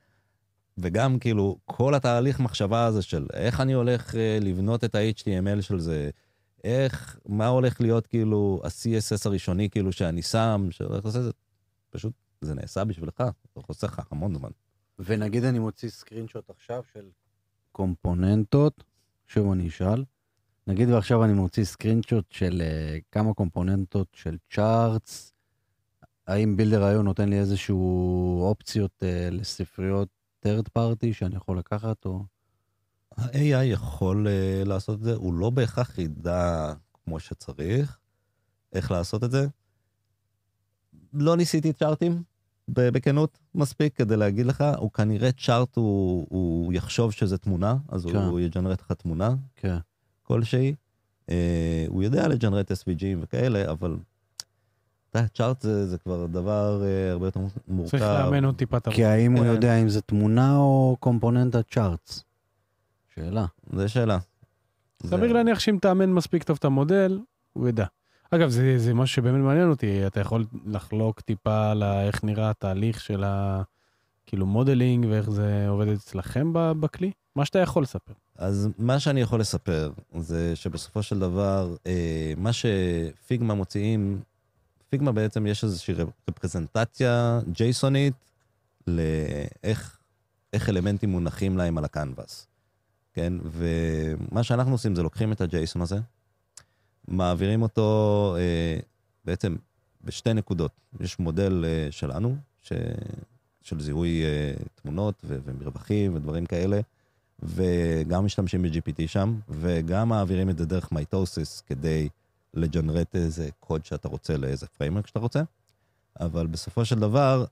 וגם כאילו, כל התהליך מחשבה הזה של איך אני הולך לבנות את ה-אייץ' טי אם אל של זה, איך, מה הולך להיות כאילו ה-סי אס אס הראשוני כאילו שאני שם, שהולך לעשות את זה, פשוט זה נעשה בשבילך, זה חוסך לך המון זמן. ונגיד אני מוציא סקרינשוט עכשיו של קומפוננטות, שוב אני אשאל, נגיד ועכשיו אני מוציא סקרינשוט של uh, כמה קומפוננטות של צ'ארטס, האם בילדר נקודה איי או נותן לי איזשהו אופציות uh, לספריות third party שאני יכול לקחת או... ה-איי איי יכול uh, לעשות את זה, הוא לא בהכרח ידע כמו שצריך, איך לעשות את זה. לא ניסיתי צ'ארטים, בכנות מספיק כדי להגיד לך, הוא כנראה צ'ארט, הוא, הוא יחשוב שזה תמונה, אז כן. הוא יג'נרט לך תמונה כן. כלשהי. אה, הוא יודע לג'נרט אס וי ג'ים וכאלה, אבל צ'ארט זה, זה כבר דבר אה, הרבה יותר מורכב. צריך לאמן עוד טיפה תרבות. כי האם הוא כן. יודע אם זה תמונה או קומפוננט הצ'ארטס? שאלה. זה שאלה. סביר זה- להניח שאם תאמן מספיק טוב את המודל, הוא ידע. אגב, זה, זה משהו שבאמת מעניין אותי, אתה יכול לחלוק טיפה על ה- איך נראה התהליך של ה... כאילו מודלינג ואיך זה עובד אצלכם ב- בכלי? מה שאתה יכול לספר. אז מה שאני יכול לספר זה שבסופו של דבר, אה, מה שפיגמה מוציאים, פיגמה בעצם יש איזושהי רפרזנטציה ג'ייסונית לאיך איך אלמנטים מונחים להם על הקנבס. כן? ומה שאנחנו עושים זה לוקחים את הג'ייסון הזה, מעבירים אותו אה, בעצם בשתי נקודות. יש מודל אה, שלנו, ש... של זיהוי אה, תמונות ו- ומרווחים ודברים כאלה, וגם משתמשים ב-ג'י פי טי שם, וגם מעבירים את זה דרך מייטוסיס כדי לג'נרט איזה קוד שאתה רוצה לאיזה פריימרק שאתה רוצה, אבל בסופו של דבר,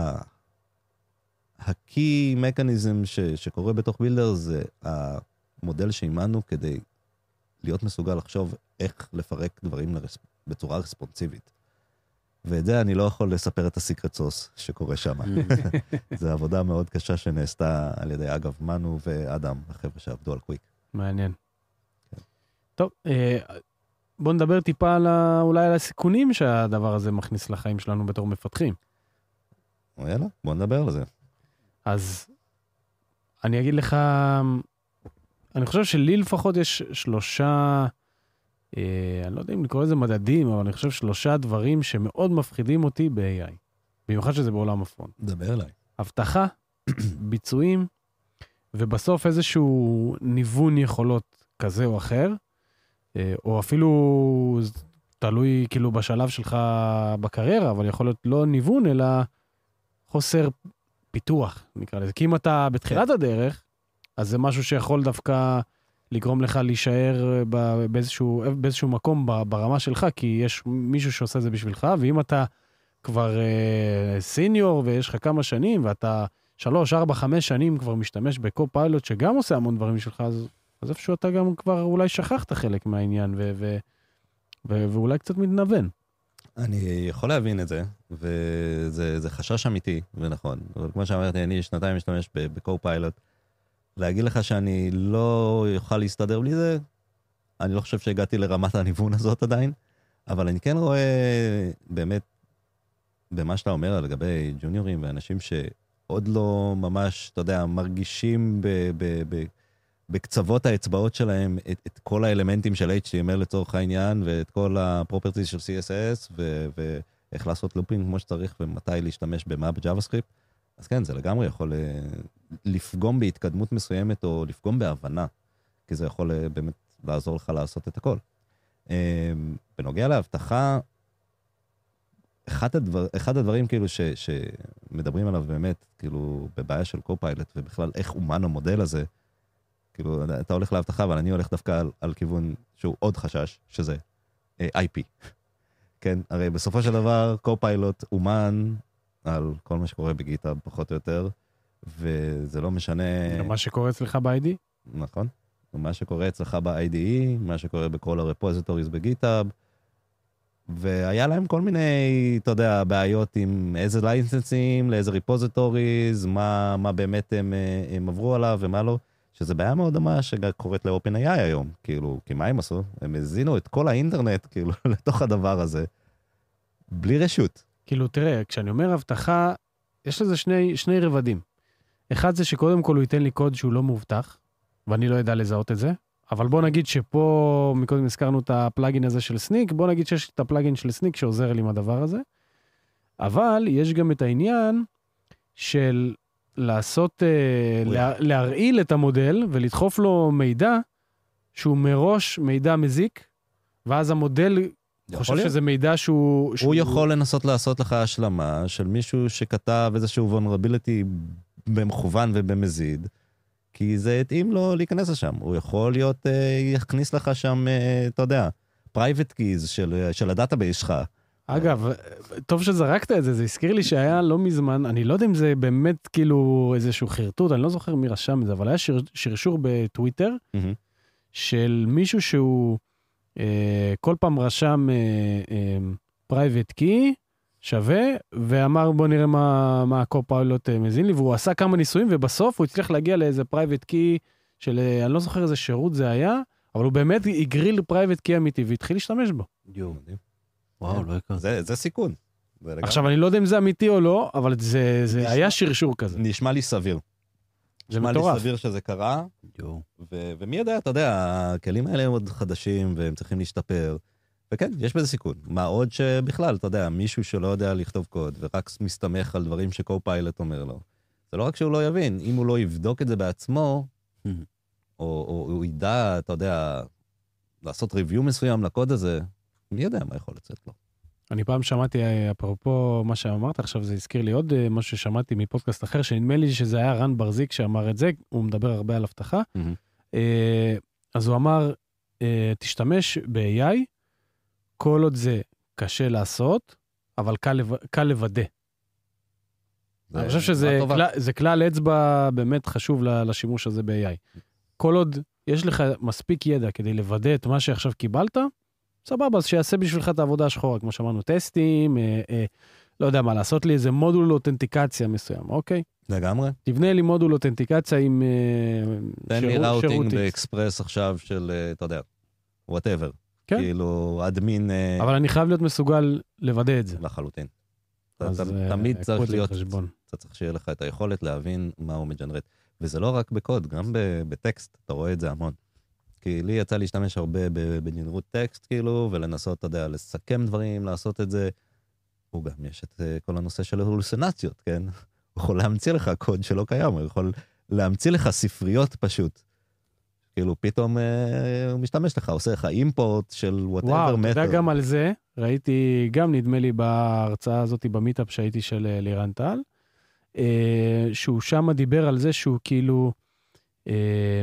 ה-key mechanism ש- שקורה בתוך בילדר זה המודל שאימנו כדי להיות מסוגל לחשוב איך לפרק דברים לרס... בצורה רספונסיבית. ואת זה אני לא יכול לספר את הסיקרט סוס שקורה שם. זו עבודה מאוד קשה שנעשתה על ידי, אגב, מנו ואדם, החבר'ה שעבדו על קוויק. מעניין. טוב, אה, בוא נדבר טיפה על ה... אולי על הסיכונים שהדבר הזה מכניס לחיים שלנו בתור מפתחים. יאללה, בוא נדבר על זה. אז אני אגיד לך, אני חושב שלי לפחות יש שלושה, אה, אני לא יודע אם לקרוא לזה מדדים, אבל אני חושב שלושה דברים שמאוד מפחידים אותי ב-איי איי. במיוחד שזה בעולם הפרונט. דבר אליי. הבטחה, ביצועים, ובסוף איזשהו ניוון יכולות כזה או אחר, אה, או אפילו תלוי כאילו בשלב שלך בקריירה, אבל יכול להיות לא ניוון, אלא חוסר פיתוח, נקרא לזה. כי אם אתה בתחילת הדרך, אז זה משהו שיכול דווקא לגרום לך להישאר ב- באיזשהו, באיזשהו מקום ב- ברמה שלך, כי יש מישהו שעושה זה בשבילך, ואם אתה כבר אה, סיניור ויש לך כמה שנים, ואתה שלוש, ארבע, חמש שנים כבר משתמש בקו-פיילוט שגם עושה המון דברים בשבילך, אז, אז איפשהו אתה גם כבר אולי שכחת חלק מהעניין, ו- ו- ו- ואולי קצת מתנוון. אני יכול להבין את זה, וזה זה חשש אמיתי, ונכון. אבל כמו שאמרתי, אני שנתיים משתמש בקו-פיילוט. להגיד לך שאני לא יוכל להסתדר בלי זה, אני לא חושב שהגעתי לרמת הניוון הזאת עדיין, אבל אני כן רואה באמת, במה שאתה אומר לגבי ג'וניורים ואנשים שעוד לא ממש, אתה יודע, מרגישים ב, ב, ב, בקצוות האצבעות שלהם את, את כל האלמנטים של אייץ' טי אם אל לצורך העניין, ואת כל הפרופרטיז של סי אס אס, ו, ואיך לעשות לופינג כמו שצריך, ומתי להשתמש במה בג'אווה-סקריפט. אז כן, זה לגמרי יכול לפגום בהתקדמות מסוימת, או לפגום בהבנה, כי זה יכול באמת לעזור לך לעשות את הכל. בנוגע להבטחה, אחד, הדבר, אחד הדברים כאילו ש, שמדברים עליו באמת, כאילו בבעיה של קו-פיילוט, ובכלל איך אומן המודל הזה, כאילו אתה הולך להבטחה, אבל אני הולך דווקא על, על כיוון שהוא עוד חשש, שזה איי פי. כן, הרי בסופו של דבר, קו-פיילוט אומן על כל מה שקורה בגיטאב, פחות או יותר, וזה לא משנה... מה שקורה אצלך ב-איי די? נכון. מה שקורה אצלך ב-איי די אי, מה שקורה בכל הרפוזיטוריז בגיטאב, והיה להם כל מיני, אתה יודע, בעיות עם איזה לייסנסים, לאיזה ריפוזיטוריז, מה, מה באמת הם, הם עברו עליו ומה לא, שזה בעיה מאוד דומה שקורית ל-OpenAI היום, כאילו, כי מה הם עשו? הם הזינו את כל האינטרנט, כאילו, לתוך הדבר הזה, בלי רשות. כאילו, תראה, כשאני אומר הבטחה, יש לזה שני, שני רבדים. אחד זה שקודם כל הוא ייתן לי קוד שהוא לא מובטח, ואני לא יודע לזהות את זה, אבל בוא נגיד שפה, מקודם הזכרנו את הפלאגין הזה של סניק, בוא נגיד שיש את הפלאגין של סניק שעוזר לי עם הדבר הזה, אבל יש גם את העניין של לעשות, לה, להרעיל את המודל ולדחוף לו מידע שהוא מראש מידע מזיק, ואז המודל חושב שזה מידע שהוא... הוא שהוא... יכול לנסות לעשות לך השלמה של מישהו שכתב איזשהו vulnerability במכוון ובמזיד, כי זה התאים לו להיכנס לשם. הוא יכול להיות, אה, יכניס לך שם, אה, אתה יודע, private keys של, של הדאטאבייס שלך, אגב, טוב שזרקת את זה, זה הזכיר לי שהיה לא מזמן, אני לא יודע אם זה באמת כאילו איזשהו חרטוט, אני לא זוכר מי רשם את זה, אבל היה שיר, שרשור בטוויטר, מהמם. של מישהו שהוא אה, כל פעם רשם אה, אה, private key שווה, ואמר בוא נראה מה, מה הקו-פיילוט אה, מזין לי, והוא עשה כמה ניסויים, ובסוף הוא הצליח להגיע לאיזה private key של, אה, אני לא זוכר איזה שירות זה היה, אבל הוא באמת הגריל private key אמיתי, והתחיל להשתמש בו. יו. מדהים. וואו, לא הכרתי. זה, זה סיכון. זה לגמרי- עכשיו, אני לא יודע אם זה אמיתי או לא, אבל זה, זה נשמע- היה שרשור כזה. נשמע לי סביר. זה נשמע לי מטורף. סביר שזה קרה, יו. ו- ומי יודע, אתה יודע, הכלים האלה הם עוד חדשים והם צריכים להשתפר. וכן, יש בזה סיכון. מה עוד שבכלל, אתה יודע, מישהו שלא יודע לכתוב קוד ורק מסתמך על דברים שקו-פיילוט אומר לו. זה לא רק שהוא לא יבין, אם הוא לא יבדוק את זה בעצמו, או, או הוא ידע, אתה יודע, לעשות ריוויו מסוים לקוד הזה, מי יודע מה יכול לצאת לו. אני פעם שמעתי, אפרופו מה שאמרת עכשיו, זה הזכיר לי עוד אה, משהו ששמעתי מפודקאסט אחר, שנדמה לי שזה היה רן ברזיק שאמר את זה, הוא מדבר הרבה על הבטחה. אה, אז הוא אמר, אה, תשתמש ב-איי איי, כל עוד זה קשה לעשות, אבל קל, לב... קל לוודא. זה אני חושב תשובה שזה טובה. כלל, זה כלל אצבע באמת חשוב לשימוש הזה ב-איי איי. כל עוד יש לך מספיק ידע כדי לוודא את מה שעכשיו קיבלת, סבבה, אז שיעשה בשבילך את העבודה השחורה, כמו שאמרנו, טסטים, אה, אה, לא יודע מה, לעשות לי איזה מודול אותנטיקציה מסוים, אוקיי? לגמרי. תבנה לי מודול אותנטיקציה עם אה, תן לי שירות- ראוטינג שירות X. באקספרס עכשיו של, אה, אתה יודע, whatever. כן. כאילו, אדמין אה, אבל אני חייב להיות מסוגל לוודא את זה. לחלוטין. אתה- אז אתה- אה, תמיד קחו צריך את זה להיות, בחשבון. אתה צריך שיהיה לך את היכולת להבין מה הוא מג'נרט. וזה לא רק בקוד, גם ב- בטקסט, אתה רואה את זה המון. כי לי יצא להשתמש הרבה ב- בג'נרות טקסט, כאילו, ולנסות, אתה יודע, לסכם דברים, לעשות את זה. הוא גם, יש את אה, כל הנושא של הלוסינציות, כן? הוא יכול להמציא לך קוד שלא קיים, הוא יכול להמציא לך ספריות פשוט. כאילו, פתאום אה, הוא משתמש לך, עושה לך אימפורט של whatever וואו, אתה יודע method. גם על זה, ראיתי, גם נדמה לי בהרצאה הזאת במיטאפ שהייתי של אה, לירן טל, אה, שהוא שם דיבר על זה שהוא כאילו, אה,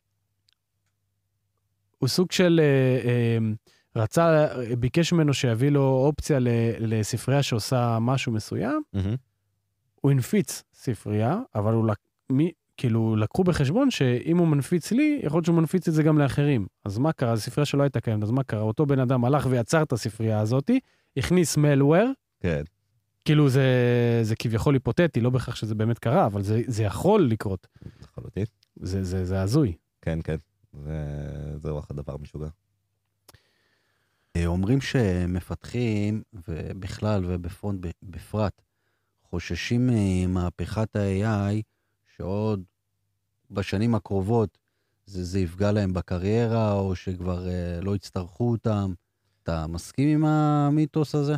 הוא סוג של, אה, אה, רצה, ביקש ממנו שיביא לו אופציה ל- לספרייה שעושה משהו מסוים, מהמם. הוא הנפיץ ספרייה, אבל הוא, לק- מי, כאילו, לקחו בחשבון שאם הוא מנפיץ לי, יכול להיות שהוא מנפיץ את זה גם לאחרים. אז מה קרה? הספרייה שלו הייתה קיימת, אז מה קרה? אותו בן אדם הלך ויצר את הספרייה הזאת, הכניס מלוור, כן. כאילו זה, זה כביכול היפותטי, לא בהכרח שזה באמת קרה, אבל זה, זה יכול לקרות. לחלוטין. זה, זה, זה הזוי. כן, כן. זה, זהו אחד דבר משוגע. אה, אומרים שמפתחים, ובכלל ובפרונט בפרט, חוששים ממהפכת ה-איי איי, שעוד בשנים הקרובות זה, זה יפגע להם בקריירה, או שכבר אה, לא יצטרכו אותם. אתה מסכים עם המיתוס הזה?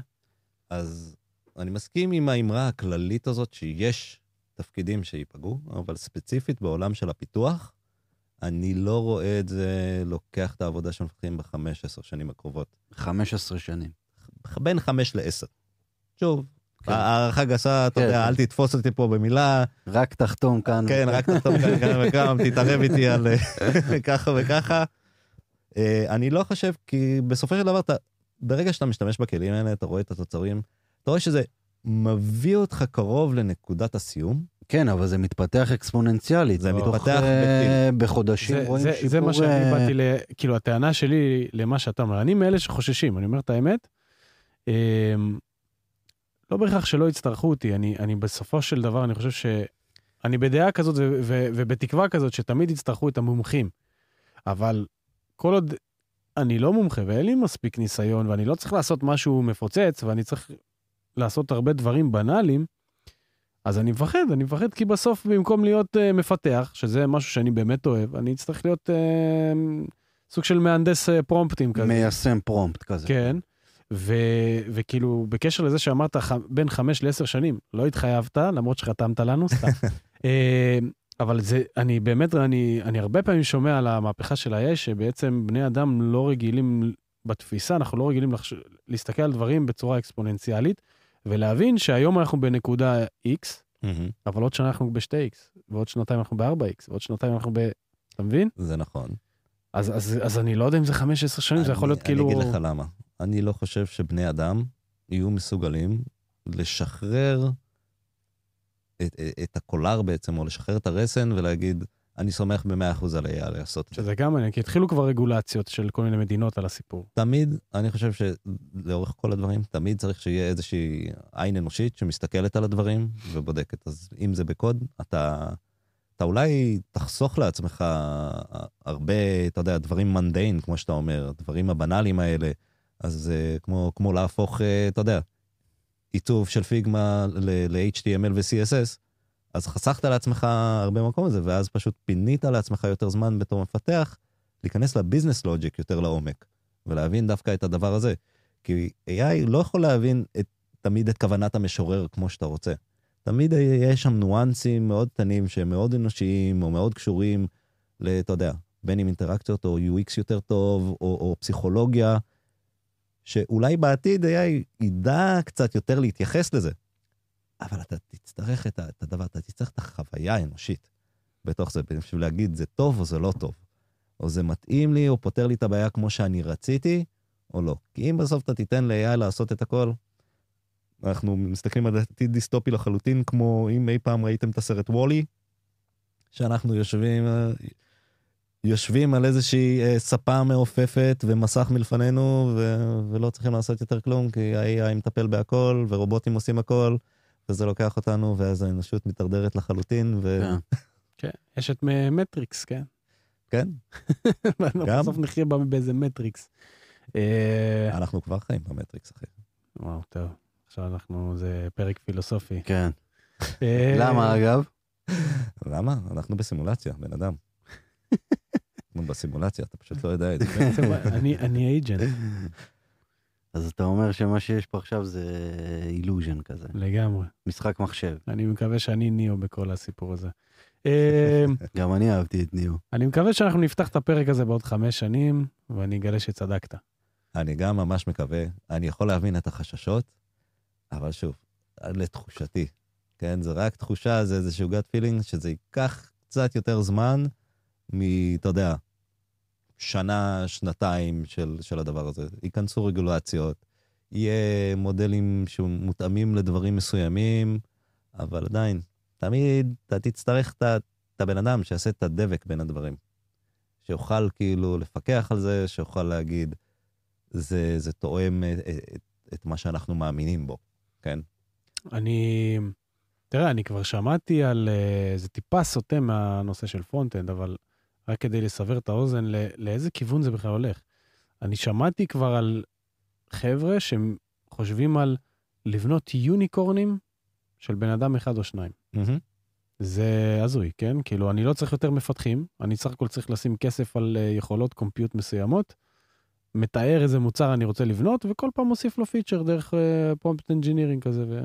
אז אני מסכים עם האמרה הכללית הזאת שיש תפקידים שיפגעו, אבל ספציפית בעולם של הפיתוח, אני לא רואה את זה לוקח את העבודה של מפתחים בחמש עשר שנים הקרובות. חמש עשרה שנים. בין חמש לעשר. שוב, כן. הערכה גסה, אתה כן, יודע, כן. אל תתפוס אותי פה במילה, רק תחתום כאן. כן, רק תחתום כאן כאן וכאן, תתערב איתי על אה, ככה וככה. אה, אני לא חושב, כי בסופו של דבר, אתה, ברגע שאתה משתמש בכלים האלה, אתה רואה את התוצרים, אתה רואה שזה מביא אותך קרוב לנקודת הסיום. כן, אבל זה מתפתח אקספוננציאלית. זה תוך, מתפתח אה, בחודשים זה, רואים זה, שיפור. זה מה שאני אה, באתי ל... כאילו, הטענה שלי למה שאתה אומר, אני מאלה שחוששים, אני אומר את האמת, אה, לא בהכרח שלא יצטרכו אותי, אני, אני בסופו של דבר, אני חושב ש... אני בדעה כזאת ו- ו- ובתקווה כזאת שתמיד יצטרכו את המומחים. אבל כל עוד אני לא מומחה ואין לי מספיק ניסיון, ואני לא צריך לעשות משהו מפוצץ, ואני צריך לעשות הרבה דברים בנאליים, אז אני מפחד, אני מפחד כי בסוף במקום להיות uh, מפתח, שזה משהו שאני באמת אוהב, אני אצטרך להיות uh, סוג של מהנדס uh, פרומפטים כזה. מיישם פרומפט כזה. כן, ו- וכאילו בקשר לזה שאמרת ח- בין חמש לעשר שנים, לא התחייבת, למרות שחתמת לנו, סתם. אה, אבל זה, אני באמת, אני, אני הרבה פעמים שומע על המהפכה של ה-איי איי, שבעצם בני אדם לא רגילים בתפיסה, אנחנו לא רגילים לחש... להסתכל על דברים בצורה אקספוננציאלית, ולהבין שהיום אנחנו בנקודה X, אבל עוד שנה אנחנו ב-שתי אקס, ועוד שנתיים אנחנו ב-ארבע אקס, ועוד שנתיים אנחנו ב... אתה מבין? זה נכון. אז, אז, אז אני לא יודע אם זה חמש עשרה שנים, זה יכול להיות כאילו... אני אגיד לך למה. אני לא חושב שבני אדם יהיו מסוגלים לשחרר את, את הקולר בעצם, או לשחרר את הרסן ולהגיד, אני סומך ב-מאה אחוז על ה-איי איי לעשות את זה. שזה גם מעניין, כי התחילו כבר רגולציות של כל מיני מדינות על הסיפור. תמיד, אני חושב שלאורך כל הדברים, תמיד צריך שיהיה איזושהי עין אנושית שמסתכלת על הדברים ובודקת. אז אם זה בקוד, אתה, אתה אולי תחסוך לעצמך הרבה, אתה יודע, דברים מנדיין, כמו שאתה אומר, הדברים הבנאליים האלה, אז כמו, כמו להפוך, אתה יודע, עיצוב של פיגמה ל-אייץ' טי אם אל ו-סי אס אס, אז חסכת לעצמך הרבה מקום הזה, ואז פשוט פינית לעצמך יותר זמן בתור מפתח, להיכנס לביזנס לוג'יק יותר לעומק, ולהבין דווקא את הדבר הזה. כי איי איי לא יכול להבין את, תמיד את כוונת המשורר כמו שאתה רוצה. תמיד יש שם ניואנסים מאוד קטנים, שהם מאוד אנושיים, או מאוד קשורים, אתה יודע, בין אם אינטראקציות, או יו אקס יותר טוב, או, או פסיכולוגיה, שאולי בעתיד איי איי ידע קצת יותר להתייחס לזה. אבל אתה תצטרך את, את הדבר, אתה תצטרך את החוויה האנושית בתוך זה, בשביל להגיד, זה טוב או זה לא טוב. או זה מתאים לי, או פותר לי את הבעיה כמו שאני רציתי, או לא. כי אם בסוף אתה תיתן ל-איי איי לעשות את הכל, אנחנו מסתכלים על עתיד דיסטופי לחלוטין, כמו אם אי פעם ראיתם את הסרט וולי, שאנחנו יושבים, יושבים על איזושהי ספה מעופפת ומסך מלפנינו, ו- ולא צריכים לעשות יותר כלום, כי ה-איי איי מטפל בהכל, ורובוטים עושים הכל, וזה לוקח אותנו, ואז האנושות מתדרדרת לחלוטין, ו... כן, יש את מטריקס, כן. כן. גם. בסוף נחיה באיזה מטריקס. אנחנו כבר חיים במטריקס, אחי. וואו, טוב. עכשיו אנחנו, זה פרק פילוסופי. כן. למה, אגב? למה? אנחנו בסימולציה, בן אדם. אנחנו בסימולציה, אתה פשוט לא יודע את זה. אני אייג'נט. אז אתה אומר שמה שיש פה עכשיו זה אילוז'ן כזה. לגמרי. משחק מחשב. אני מקווה שאני ניאו בכל הסיפור הזה. גם אני אהבתי את ניאו. אני מקווה שאנחנו נפתח את הפרק הזה בעוד חמש שנים, ואני אגלה שצדקת. אני גם ממש מקווה. אני יכול להבין את החששות, אבל שוב, לתחושתי, כן? זה רק תחושה, זה איזשהו gut feeling, שזה ייקח קצת יותר זמן מ, אתה יודע, שנה, שנתיים של, של הדבר הזה. ייכנסו רגולציות, יהיה מודלים שמותאמים לדברים מסוימים, אבל עדיין, תמיד אתה תצטרך את, את הבן אדם שיעשה את הדבק בין הדברים. שיוכל כאילו לפקח על זה, שיוכל להגיד, זה, זה תואם את, את, את מה שאנחנו מאמינים בו, כן? אני, תראה, אני כבר שמעתי על, זה טיפה סוטה מהנושא של פרונט-אנד, אבל רק כדי לסבר את האוזן, לא, לאיזה כיוון זה בכלל הולך. אני שמעתי כבר על חבר'ה שהם חושבים על לבנות יוניקורנים של בן אדם אחד או שניים. Mm-hmm. זה הזוי, כן? כאילו, אני לא צריך יותר מפתחים, אני סך הכל צריך לשים כסף על יכולות קומפיוט מסוימות, מתאר איזה מוצר אני רוצה לבנות, וכל פעם מוסיף לו פיצ'ר דרך פרומפט אנג'ינירינג כזה. ו...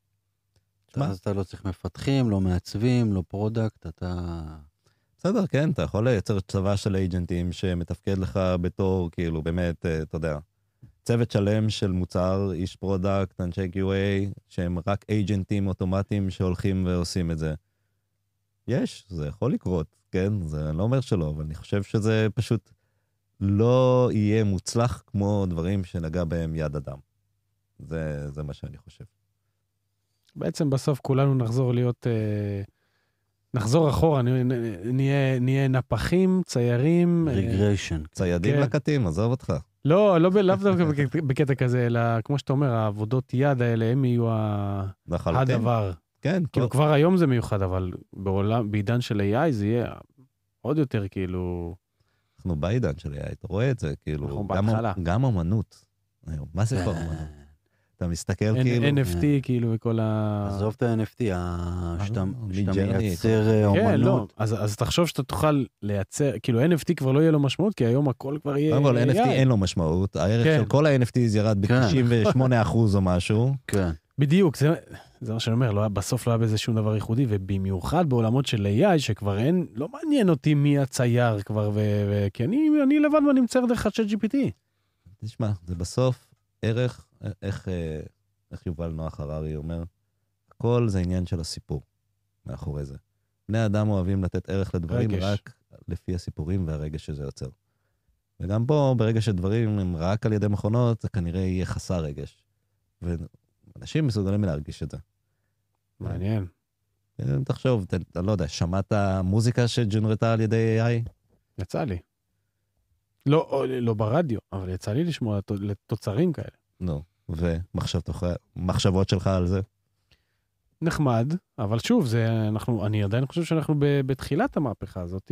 אז אתה לא צריך מפתחים, לא מעצבים, לא פרודקט, אתה... בסדר, כן, אתה יכול לייצר צבא של אייג'נטים שמתפקד לך בתור, כאילו, באמת, אתה יודע, צוות שלם של מוצר, איש פרודקט, אנשי קיו איי, שהם רק אייג'נטים אוטומטיים שהולכים ועושים את זה. יש, זה יכול לקרות, כן? זה לא אומר שלא, אבל אני חושב שזה פשוט לא יהיה מוצלח כמו דברים שנגע בהם יד אדם. זה, זה מה שאני חושב. בעצם בסוף כולנו נחזור להיות... אה... נחזור אחורה, נהיה, נהיה נפחים, ציירים. רגרשן. ציידים לקטים, עזוב אותך. לא, לא דווקא בקטע כזה, אלא כמו שאתה אומר, העבודות יד האלה, הם יהיו הדבר. כן. כאילו כבר היום זה מיוחד, אבל בעידן של איי איי זה יהיה עוד יותר כאילו... אנחנו בעידן של איי איי, אתה רואה את זה, כאילו, גם אמנות. מה זה כבר אמנות? אתה מסתכל כאילו... אן אף טי כאילו וכל ה... עזוב את ה-אן אף טי, שאתה מייצר אומנות. אז תחשוב שאתה תוכל לייצר, כאילו אן אף טי כבר לא יהיה לו משמעות, כי היום הכל כבר יהיה... אבל אן אף טי אין לו משמעות, הערך של כל ה-אן אף טי ירד ב-תשעים ושמונה אחוז או משהו. כן. בדיוק, זה מה שאני אומר, בסוף לא היה בזה שום דבר ייחודי, ובמיוחד בעולמות של איי איי, שכבר אין, לא מעניין אותי מי הצייר כבר, כי אני לבד ואני מצייר דרך צ'אט ג'י פי טי. תשמע, זה בסוף ערך, איך, איך יובל נוח הררי אומר, הכל זה עניין של הסיפור מאחורי זה. בני אדם אוהבים לתת ערך לדברים רגש. רק לפי הסיפורים והרגש שזה יוצר. וגם פה, ברגע שדברים הם רק על ידי מכונות, זה כנראה יהיה חסר רגש. ואנשים מסוגלים להרגיש את זה. מעניין. תחשוב, אתה לא יודע, שמעת מוזיקה שג'נרטה על ידי איי איי? יצא לי. לא, לא ברדיו, אבל יצא לי לשמוע לתוצרים כאלה. נו, ומחשבות שלך על זה? נחמד, אבל שוב, זה, אנחנו, אני עדיין חושב שאנחנו בתחילת המהפכה הזאת,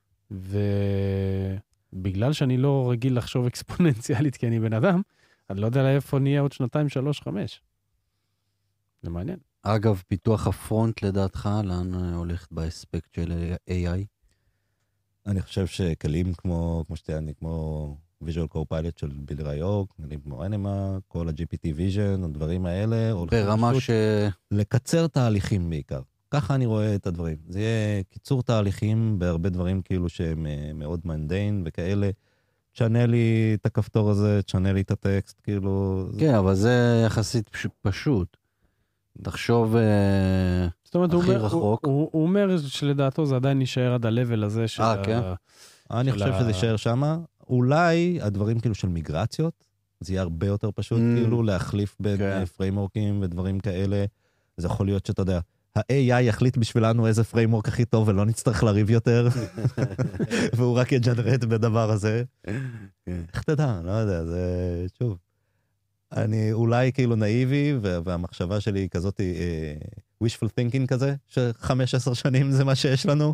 ובגלל שאני לא רגיל לחשוב אקספוננציאלית כי אני בן אדם, אני לא יודע לאיפה נהיה עוד שנתיים, שלוש, חמש. זה מעניין. אגב, פיתוח הפרונט לדעתך, לאן הולכת באספקט של איי איי? אני חושב שכלים כמו, כמו שתיארתי, כמו Visual Copilot של בילי יורק, כלים כמו Anima, כל ה-ג'י פי טי Vision, הדברים האלה, ברמה ש... לקצר תהליכים בעיקר. ככה אני רואה את הדברים. זה יהיה קיצור תהליכים בהרבה דברים כאילו שהם מאוד מנדיין וכאלה. תשנה לי את הכפתור הזה, תשנה לי את הטקסט, כאילו... כן, אבל זה יחסית פשוט. תחשוב זאת אומרת, הכי רחוק. הוא, הוא אומר שלדעתו זה עדיין נשאר עד הלבל הזה של... אה, כן? אני חושב שזה יישאר שמה. אולי הדברים כאילו של מיגרציות, זה יהיה הרבה יותר פשוט כאילו להחליף בין פריימורקים ודברים כאלה. זה יכול להיות שאתה יודע, ה-איי איי יחליט בשבילנו איזה פריימורק הכי טוב ולא נצטרך לריב יותר, והוא רק יג'נרט בדבר הזה. איך תדע? לא יודע, זה שוב. אני אולי כאילו נאיבי, והמחשבה שלי היא כזאת wishful thinking כזה, שחמש עשר שנים זה מה שיש לנו.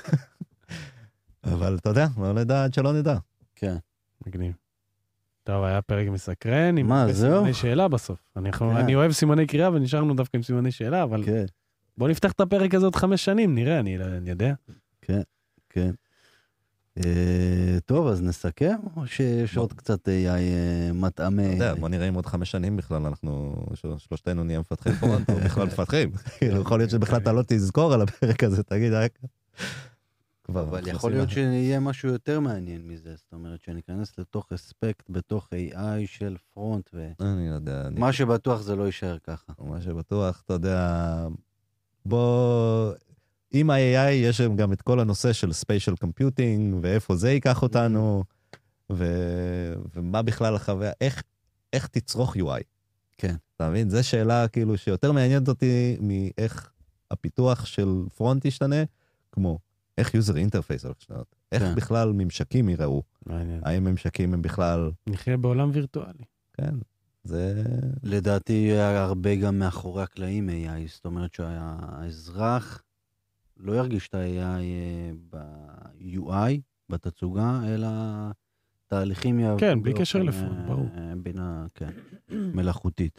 אבל אתה יודע, לא נדע עד שלא נדע. כן. מגניב. טוב, היה פרק מסקרן, עם מה, זהו? סימני שאלה בסוף. אני, אני אוהב סימני קריאה, ונשארנו דווקא עם סימני שאלה, אבל כן. בוא נפתח את הפרק הזה עוד חמש שנים, נראה, אני, אני יודע. כן, כן. אה, טוב, אז נסכם, או שיש עוד קצת איי איי מטעמי... אתה יודע, בוא נראה אם עוד חמש שנים בכלל, אנחנו, שלושתנו נהיה מפתחים פורנט, או בכלל מפתחים. יכול להיות שבכלל אתה לא תזכור על הפרק הזה, תגיד, אבל יכול להיות שיהיה משהו יותר מעניין מזה, זאת אומרת שניכנס לתוך אספקט בתוך איי איי של פרונט, ומה שבטוח זה לא יישאר ככה. מה שבטוח, אתה יודע, בוא, עם ה-איי איי יש גם את כל הנושא של ספיישל קומפיוטינג, ואיפה זה ייקח אותנו, ומה בכלל החוויה, איך תצרוך יו איי. כן. אתה מבין? זו שאלה כאילו שיותר מעניינת אותי מאיך הפיתוח של פרונט ישתנה, כמו איך יוזר אינטרפייס הולך לשנות, איך כן. בכלל ממשקים יראו. מעניין. האם ממשקים הם בכלל... נחיה בעולם וירטואלי. כן, זה... לדעתי הרבה גם מאחורי הקלעים איי איי, זאת אומרת שהאזרח לא ירגיש את ה-איי איי ב-יו איי, בתצוגה, אלא תהליכים יעברו... כן, בלי קשר לפון, ברור. בינה, כן, מלאכותית.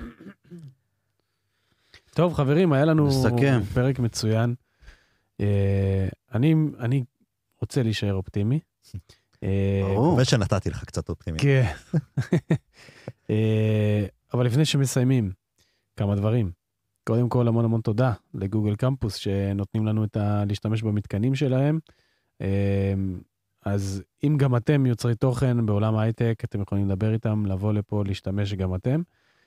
טוב, חברים, היה לנו נסכם. פרק מצוין. אני, אני רוצה להישאר אופטימי. ברור. ושנתתי לך קצת אופטימי. כן. אבל לפני שמסיימים, כמה דברים. קודם כל, המון המון תודה לגוגל קמפוס, שנותנים לנו את ה... להשתמש במתקנים שלהם. אז אם גם אתם יוצרי תוכן בעולם ההייטק, אתם יכולים לדבר איתם, לבוא לפה, להשתמש גם אתם.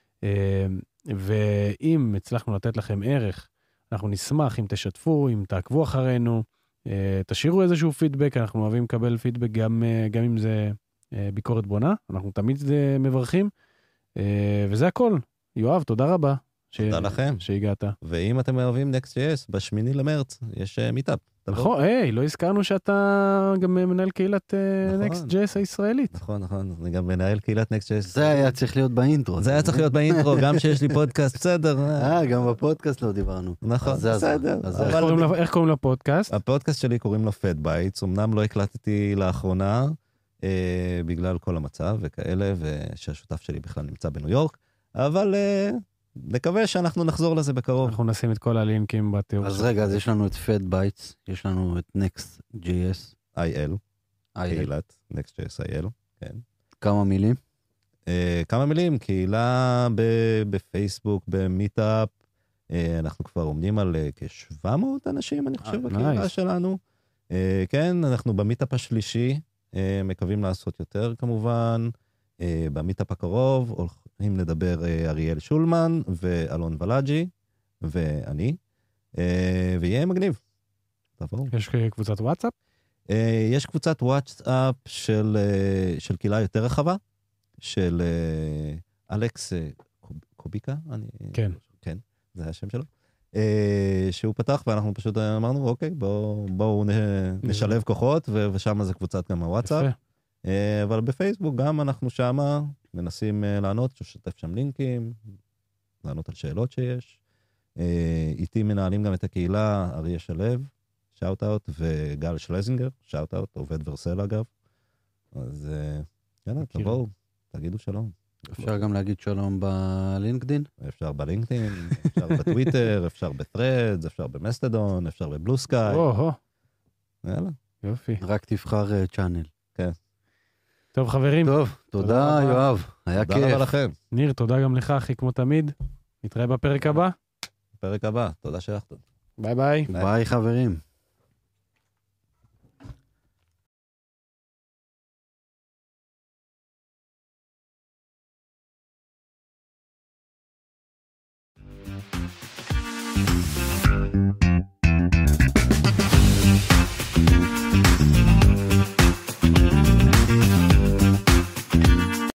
ואם הצלחנו לתת לכם ערך, אנחנו נשמח אם תשתפו, אם תעקבו אחרינו, תשאירו איזשהו פידבק, אנחנו אוהבים לקבל פידבק גם, גם אם זה ביקורת בונה, אנחנו תמיד מברכים, וזה הכל. יואב, תודה רבה. תודה לכם. שהגעת. ואם אתם אוהבים Next.js, בשמיני למרץ יש מיטאפ. נכון, היי, לא הזכרנו שאתה גם מנהל קהילת Next.js הישראלית. נכון, נכון, אני גם מנהל קהילת Next.js. זה היה צריך להיות באינטרו. זה היה צריך להיות באינטרו, גם שיש לי פודקאסט, בסדר. אה, גם בפודקאסט לא דיברנו. נכון, בסדר. איך קוראים לפודקאסט? הפודקאסט שלי קוראים לו Fed Bites, אמנם לא הקלטתי לאחרונה, בגלל כל המצב וכאלה, ושהשותף שלי בכלל נמצא בניו יורק, אבל... נקווה שאנחנו נחזור לזה בקרוב. אנחנו נשים את כל הלינקים בתיאור. אז רגע, אז יש לנו את Fed Bites, יש לנו את Next.js. איי אל. קהילת, Next.js איי אל, כן. כמה מילים? Uh, כמה מילים, קהילה ב- בפייסבוק, במיטאפ, uh, אנחנו כבר עומדים על uh, כ-שבע מאות אנשים, אני חושב, בקהילה nice. שלנו. Uh, כן, אנחנו במיטאפ השלישי, uh, מקווים לעשות יותר כמובן, uh, במיטאפ הקרוב, הולכים לדבר uh, אריאל שולמן ואלון ולאג'י, ואני, uh, ויהיה מגניב. תבואו. יש קבוצת וואטסאפ? Uh, יש קבוצת וואטסאפ של, uh, של קהילה יותר רחבה, של uh, אלכס uh, קוביקה, אני... כן. כן, זה השם שלו. אה, שהוא פתח, ואנחנו פשוט אמרנו, אוקיי, בואו בוא נשלב כוחות, ו- ושם זה קבוצת גם הוואטסאפ. יפה. אה, אבל בפייסבוק גם אנחנו שמה, מנסים אה, לענות, לשתף שם לינקים, לענות על שאלות שיש. אה, איתי מנהלים גם את הקהילה, אריה שלו, שאוט אאוט, וגל שלזינגר, שאוט אאוט, עובד ורסל אגב. אז אה, יאללה, תבואו, תגידו שלום. אפשר גם להגיד שלום בלינקדין? אפשר בלינקדין, אפשר בטוויטר, אפשר בת'רדס, אפשר במסטדון, אפשר בבלו סקאי. או-הו, יאללה. יופי. רק תבחר צ'אנל. טוב, חברים. טוב, תודה רבה. יואב, היה תודה רבה כיף. לכם. ניר, תודה גם לך, אחי, כמו תמיד. נתראה בפרק הבא. פרק הבא, תודה שהלכתם. ביי ביי. ביי חברים.